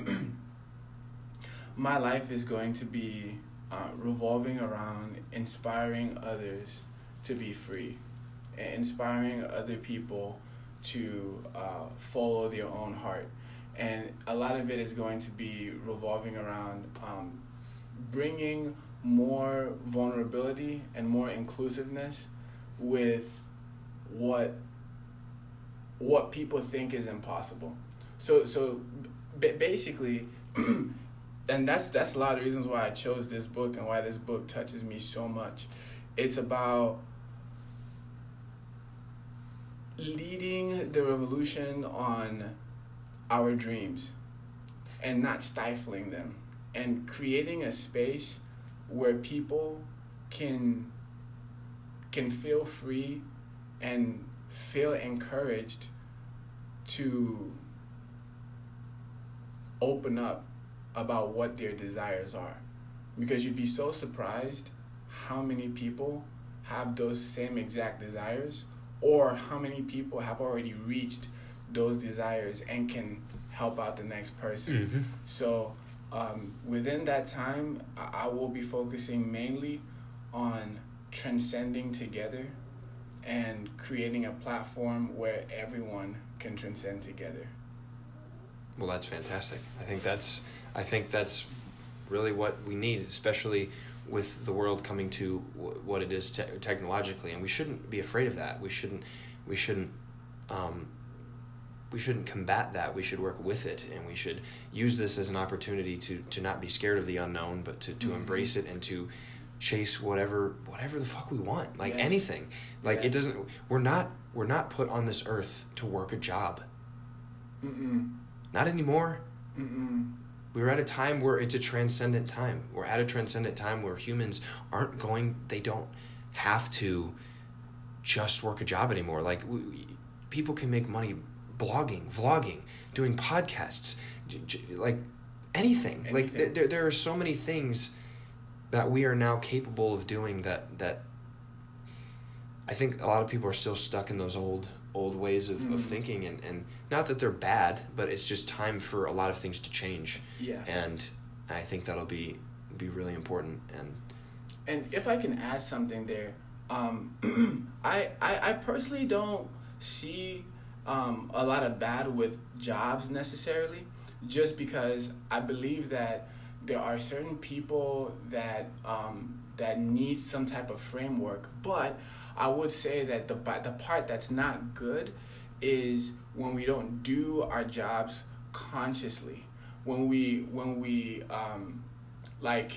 my life is going to be uh, revolving around inspiring others to be free, inspiring other people to uh, follow their own heart. And a lot of it is going to be revolving around um, bringing more vulnerability and more inclusiveness with what what people think is impossible. So so b- basically, and that's that's a lot of reasons why I chose this book and why this book touches me so much. It's about leading the revolution on our dreams and not stifling them, and creating a space where people can can feel free and feel encouraged to open up about what their desires are. Because you'd be so surprised how many people have those same exact desires, or how many people have already reached those desires and can help out the next person. Mm-hmm. So um, within that time, I-, I will be focusing mainly on transcending together and creating a platform where everyone can transcend together. Well, that's fantastic. I think that's I think that's really what we need, especially with the world coming to w- what it is te- technologically, and we shouldn't be afraid of that. We shouldn't we shouldn't um, we shouldn't combat that. We should work with it, and we should use this as an opportunity to to not be scared of the unknown, but to, to mm-hmm. embrace it and to chase whatever whatever the fuck we want, like yes. anything. Like yes. it doesn't. We're not we're not put on this earth to work a job. Mm-mm. Not anymore. Mm-mm. We're at a time where it's a transcendent time. We're at a transcendent time where humans aren't going. They don't have to just work a job anymore. Like we, we, people can make money blogging, vlogging, doing podcasts, j- j- like anything. anything. Like th- there there are so many things that we are now capable of doing that that I think a lot of people are still stuck in those old old ways of, mm. of thinking, and, and not that they're bad, but it's just time for a lot of things to change. Yeah. And I think that'll be be really important. And and if I can add something there, um, I, I I personally don't see um, a lot of bad with jobs necessarily, just because I believe that there are certain people that um, that need some type of framework. But I would say that the the part that's not good is when we don't do our jobs consciously, when we when we um, like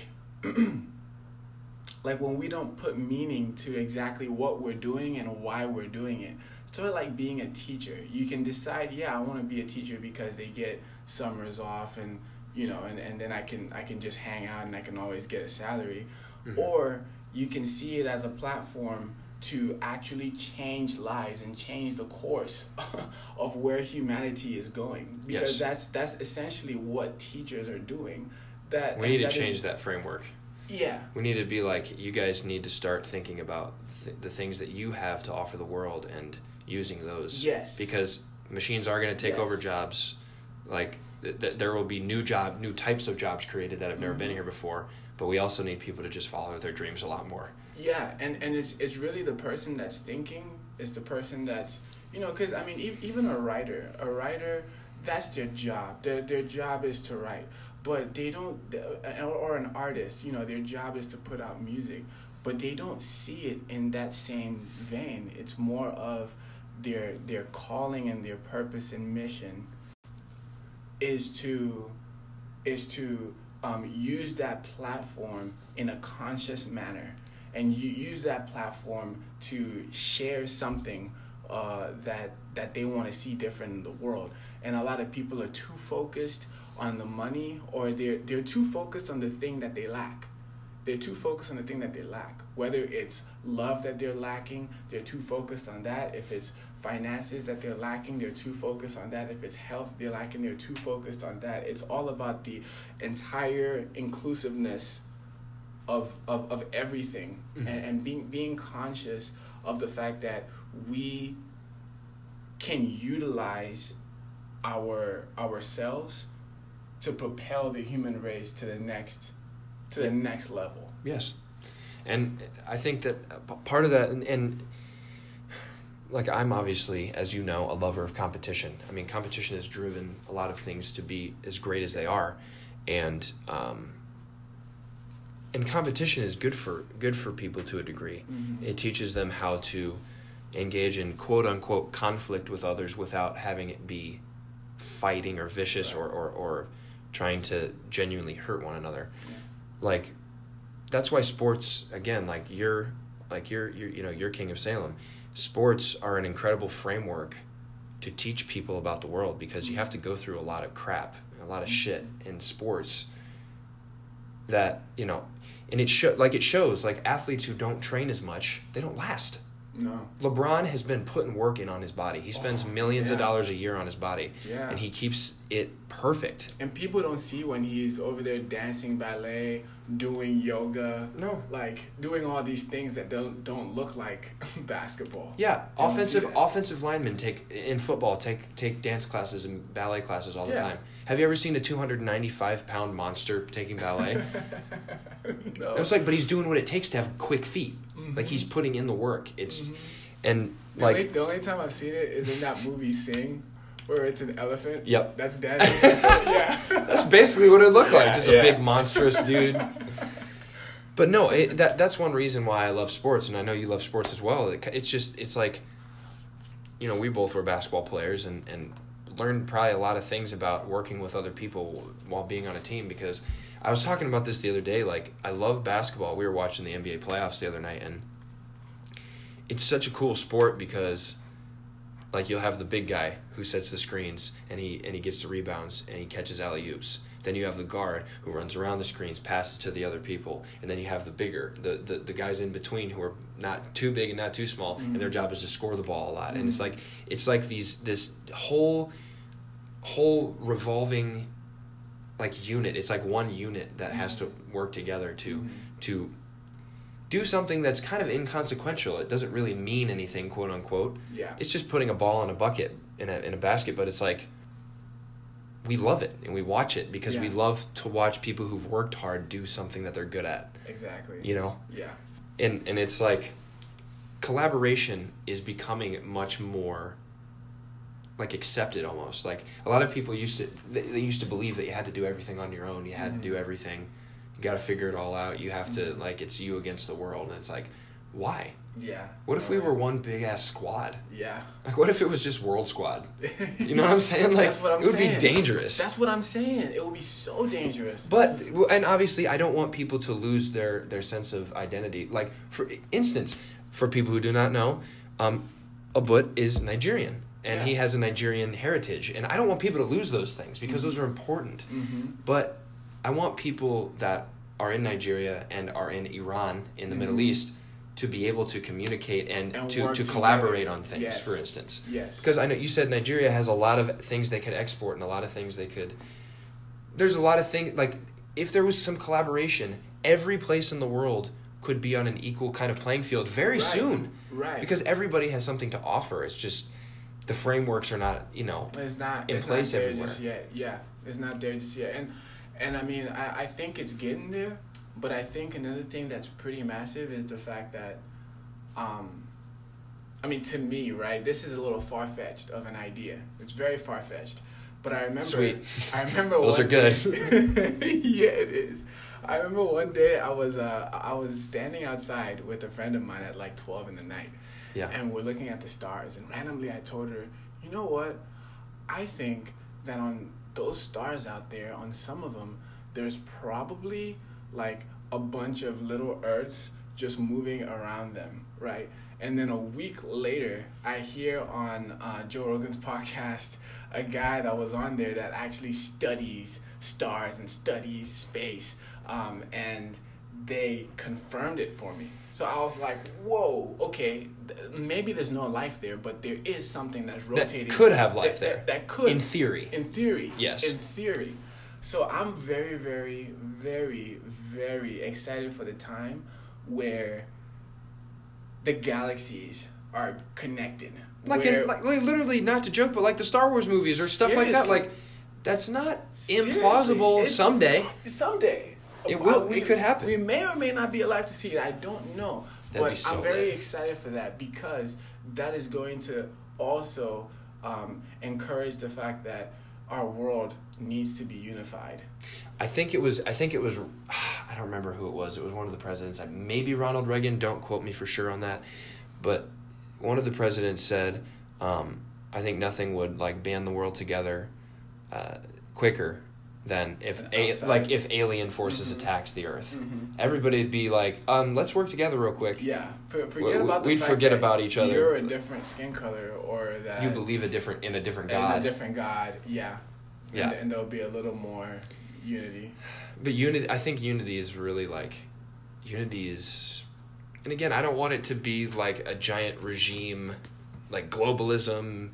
like when we don't put meaning to exactly what we're doing and why we're doing it. Sort of like being a teacher. You can decide, yeah, I want to be a teacher because they get summers off, and you know, and, and then I can I can just hang out and I can always get a salary. Mm-hmm. Or you can see it as a platform to actually change lives and change the course of where humanity is going, because yes. that's that's essentially what teachers are doing. That we need that to change is, that framework. Yeah, we need to be like, you guys need to start thinking about th- the things that you have to offer the world, and using those. Yes. Because machines are going to take Yes. over jobs. Like, th- th- there will be new job, new types of jobs created that have never Mm-hmm. been here before. But we also need people to just follow their dreams a lot more. Yeah, and, and it's it's really the person that's thinking is the person that's, you know, because, I mean, e- even a writer, a writer, that's their job. Their, their job is to write. But they don't, or, or an artist, you know, their job is to put out music. But they don't see it in that same vein. It's more of their their calling and their purpose and mission is to is to um, use that platform in a conscious manner, and you use that platform to share something uh, that that they want to see different in the world. And a lot of people are too focused on the money, or they're they're too focused on the thing that they lack. They're too focused on the thing that they lack. Whether it's love that they're lacking, they're too focused on that. If it's finances that they're lacking, they're too focused on that. If it's health they're lacking, they're too focused on that. It's all about the entire inclusiveness of of, of everything, Mm-hmm. and, and being being conscious of the fact that we can utilize our ourselves to propel the human race to the next to the next level. Yes. And I think that p- part of that, and, and like, I'm obviously, as you know, a lover of competition. I mean, competition has driven a lot of things to be as great as they are. And um, and competition is good for good for people to a degree. Mm-hmm. It teaches them how to engage in quote unquote conflict with others without having it be fighting or vicious, Right. or, or, or trying to genuinely hurt one another. Yeah. Like, that's why sports, again, like you're like you're, you're you know you're King of Salem. Sports are an incredible framework to teach people about the world, because you have to go through a lot of crap, a lot of shit in sports that, you know, and it show, like it shows, like athletes who don't train as much, they don't last. No. LeBron has been putting work in on his body. He spends Oh, millions of yeah. dollars a year on his body, Yeah. and he keeps it perfect. And people don't see when he's over there dancing ballet, doing yoga, No. like doing all these things that don't don't look like basketball. Yeah, You don't offensive see that. offensive linemen take in football take take dance classes and ballet classes all the Yeah. time. Have you ever seen a two hundred ninety-five pound monster taking ballet? No. It's like, but he's doing what it takes to have quick feet. Mhm. Like, he's putting in the work. It's Mhm. and The only, like the only time I've seen it is in that movie Sing, where it's an elephant. Yep. That's dancing. Yeah. that's basically what it looked like, Yeah, just yeah. a big monstrous dude. But no, it, that that's one reason why I love sports, and I know you love sports as well. It, it's just it's like, you know, we both were basketball players, and and learned probably a lot of things about working with other people while being on a team, because I was talking about this the other day. Like, I love basketball. We were watching the N B A playoffs the other night, and it's such a cool sport because, like, you'll have the big guy who sets the screens, and he and he gets the rebounds, and he catches alley-oops. Then you have the guard who runs around the screens, passes to the other people, and then you have the bigger, the the, the guys in between who are not too big and not too small, Mm-hmm. and their job is to score the ball a lot. And Mhm. it's like it's like these this whole whole revolving like unit. It's like one unit that has to work together to Mhm. to do something that's kind of inconsequential. It doesn't really mean anything, quote unquote. Yeah. It's just putting a ball in a bucket in a in a basket, but it's like we love it and we watch it because we Yeah. love to watch people who've worked hard do something that they're good at, Exactly. you know? Yeah. And and it's like collaboration is becoming much more like accepted almost. Like, a lot of people used to they, they used to believe that you had to do everything on your own. You had Mhm. to do everything. You got to figure it all out. You have to Mhm. like it's you against the world, and it's like, why? Yeah. What if we were one big ass squad? Yeah. Like, what if it was just World Squad? You know what I'm saying? Like, That's what I'm it would saying. be dangerous. That's what I'm saying. It would be so dangerous. But and obviously, I don't want people to lose their their sense of identity. Like, for instance, for people who do not know, um, Abut is Nigerian, and Yeah. he has a Nigerian heritage, and I don't want people to lose those things because Mhm. those are important. Mm-hmm. But I want people that are in Nigeria and are in Iran in the Mhm. Middle East to be able to communicate and, And to, work to together. collaborate on things, Yes. for instance. Yes. Because I know you said Nigeria has a lot of things they could export and a lot of things they could... There's a lot of things... Like, if there was some collaboration, every place in the world could be on an equal kind of playing field very Right. soon. Right. Because everybody has something to offer. It's just the frameworks are not, you know, It's not in it's place not there everywhere. just yet. Yeah, it's not there just yet. And and I mean, I, I think it's getting there. But I think another thing that's pretty massive is the fact that, um, I mean, to me, right, this is a little far fetched of an idea. It's very far fetched. But I remember, Sweet. I remember Those one are good. day- yeah, it is. I remember one day I was uh I was standing outside with a friend of mine at like twelve in the night. Yeah. And we're looking at the stars, and randomly I told her, you know what? I think that on those stars out there, on some of them, there's probably like a bunch of little Earths just moving around them, right? And then a week later, I hear on uh, Joe Rogan's podcast a guy that was on there that actually studies stars and studies space, um, and they confirmed it for me. So I was like, whoa, okay, th- maybe there's no life there, but there is something that's rotating. That could have life that, there. That, that could. In theory. In theory. Yes. In theory. So I'm very, very, very, very excited for the time where the galaxies are connected. Like, where, in, like, like literally, not to joke, but like the Star Wars movies or stuff like that. Seriously. Like, that's not Seriously, implausible it's- someday. Someday. It will- Uh, we- it could happen. We may or may not be alive to see it. I don't know. That'd but be so I'm very lit. excited for that because that is going to also um, encourage the fact that our world needs to be unified. I think it was. I think it was. I don't remember who it was. It was one of the presidents. Maybe Ronald Reagan. Don't quote me for sure on that. But one of the presidents said, um, "I think nothing would like band the world together uh, quicker than if a, Outside. like if alien forces Mhm. attacked the Earth. Mhm. Everybody'd be like, um, let's work together real quick. Yeah, for, We- forget about the we'd fact forget that about each other. You're a different skin color, or that You believe a different in a different in a God. different God. Yeah, Yeah. and, and there'll be a little more unity. But unity, I think unity is really like, unity is, and again, I don't want it to be like a giant regime, like globalism.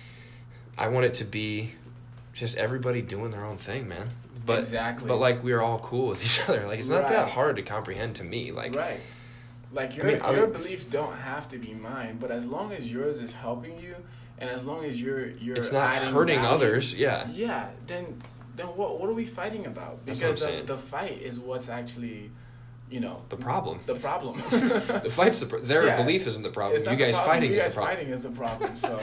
I want it to be just everybody doing their own thing, man. But, Exactly. But like we're all cool with each other. Like it's not that Right. hard to comprehend to me. Like Right. Like your I mean, I your mean- beliefs don't have to be mine, but as long as yours is helping you, and as long as you're you're it's not adding hurting value, others. Yeah. Yeah, then then what what are we fighting about? That's what I'm Because the, saying. the fight is what's actually, you know, The problem. the problem. The fight's the pro- their Yeah. belief isn't the problem. It's You not the guys problem. fighting you is guys the problem. fighting is the problem. So,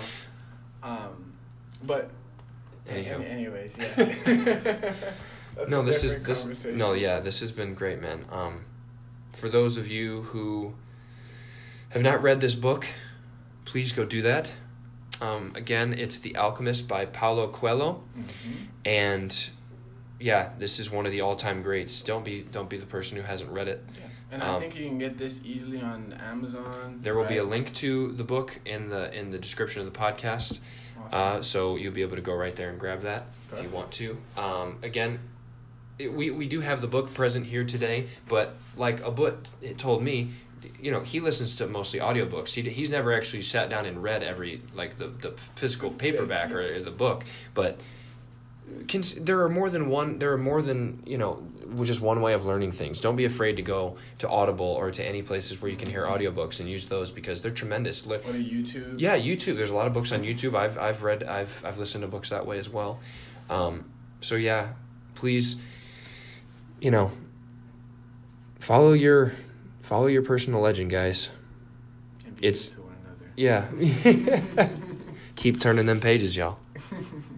um, but Anyhow. any- anyways, yeah. That's No, a this is different this. conversation. No, yeah, this has been great, man. Um, for those of you who have not read this book, please go do that. Um, again, it's The Alchemist by Paulo Coelho, Mhm. and yeah, this is one of the all-time greats. Don't be don't be the person who hasn't read it. Yeah. And Um, I think you can get this easily on Amazon. There will be a right? link to the book in the in the description of the podcast, Awesome. uh, so you'll be able to go right there and grab that if you Perfect. want to. Um, again, it, we we do have the book present here today, but like Abut it told me, you know, he listens to mostly audiobooks. He he's never actually sat down and read every like the the physical paperback or, or the book, but. Cons- there are more than one there are more than you know just one way of learning things. Don't be afraid to go to Audible or to any places where you can hear audiobooks and use those because they're tremendous. Li- Or to YouTube. yeah, YouTube. There's a lot of books on YouTube. I've I've read I've I've listened to books that way as well. Um, so yeah, please, you know, follow your follow your personal legend, guys. And be It's- good to one another. Yeah, keep turning them pages, y'all.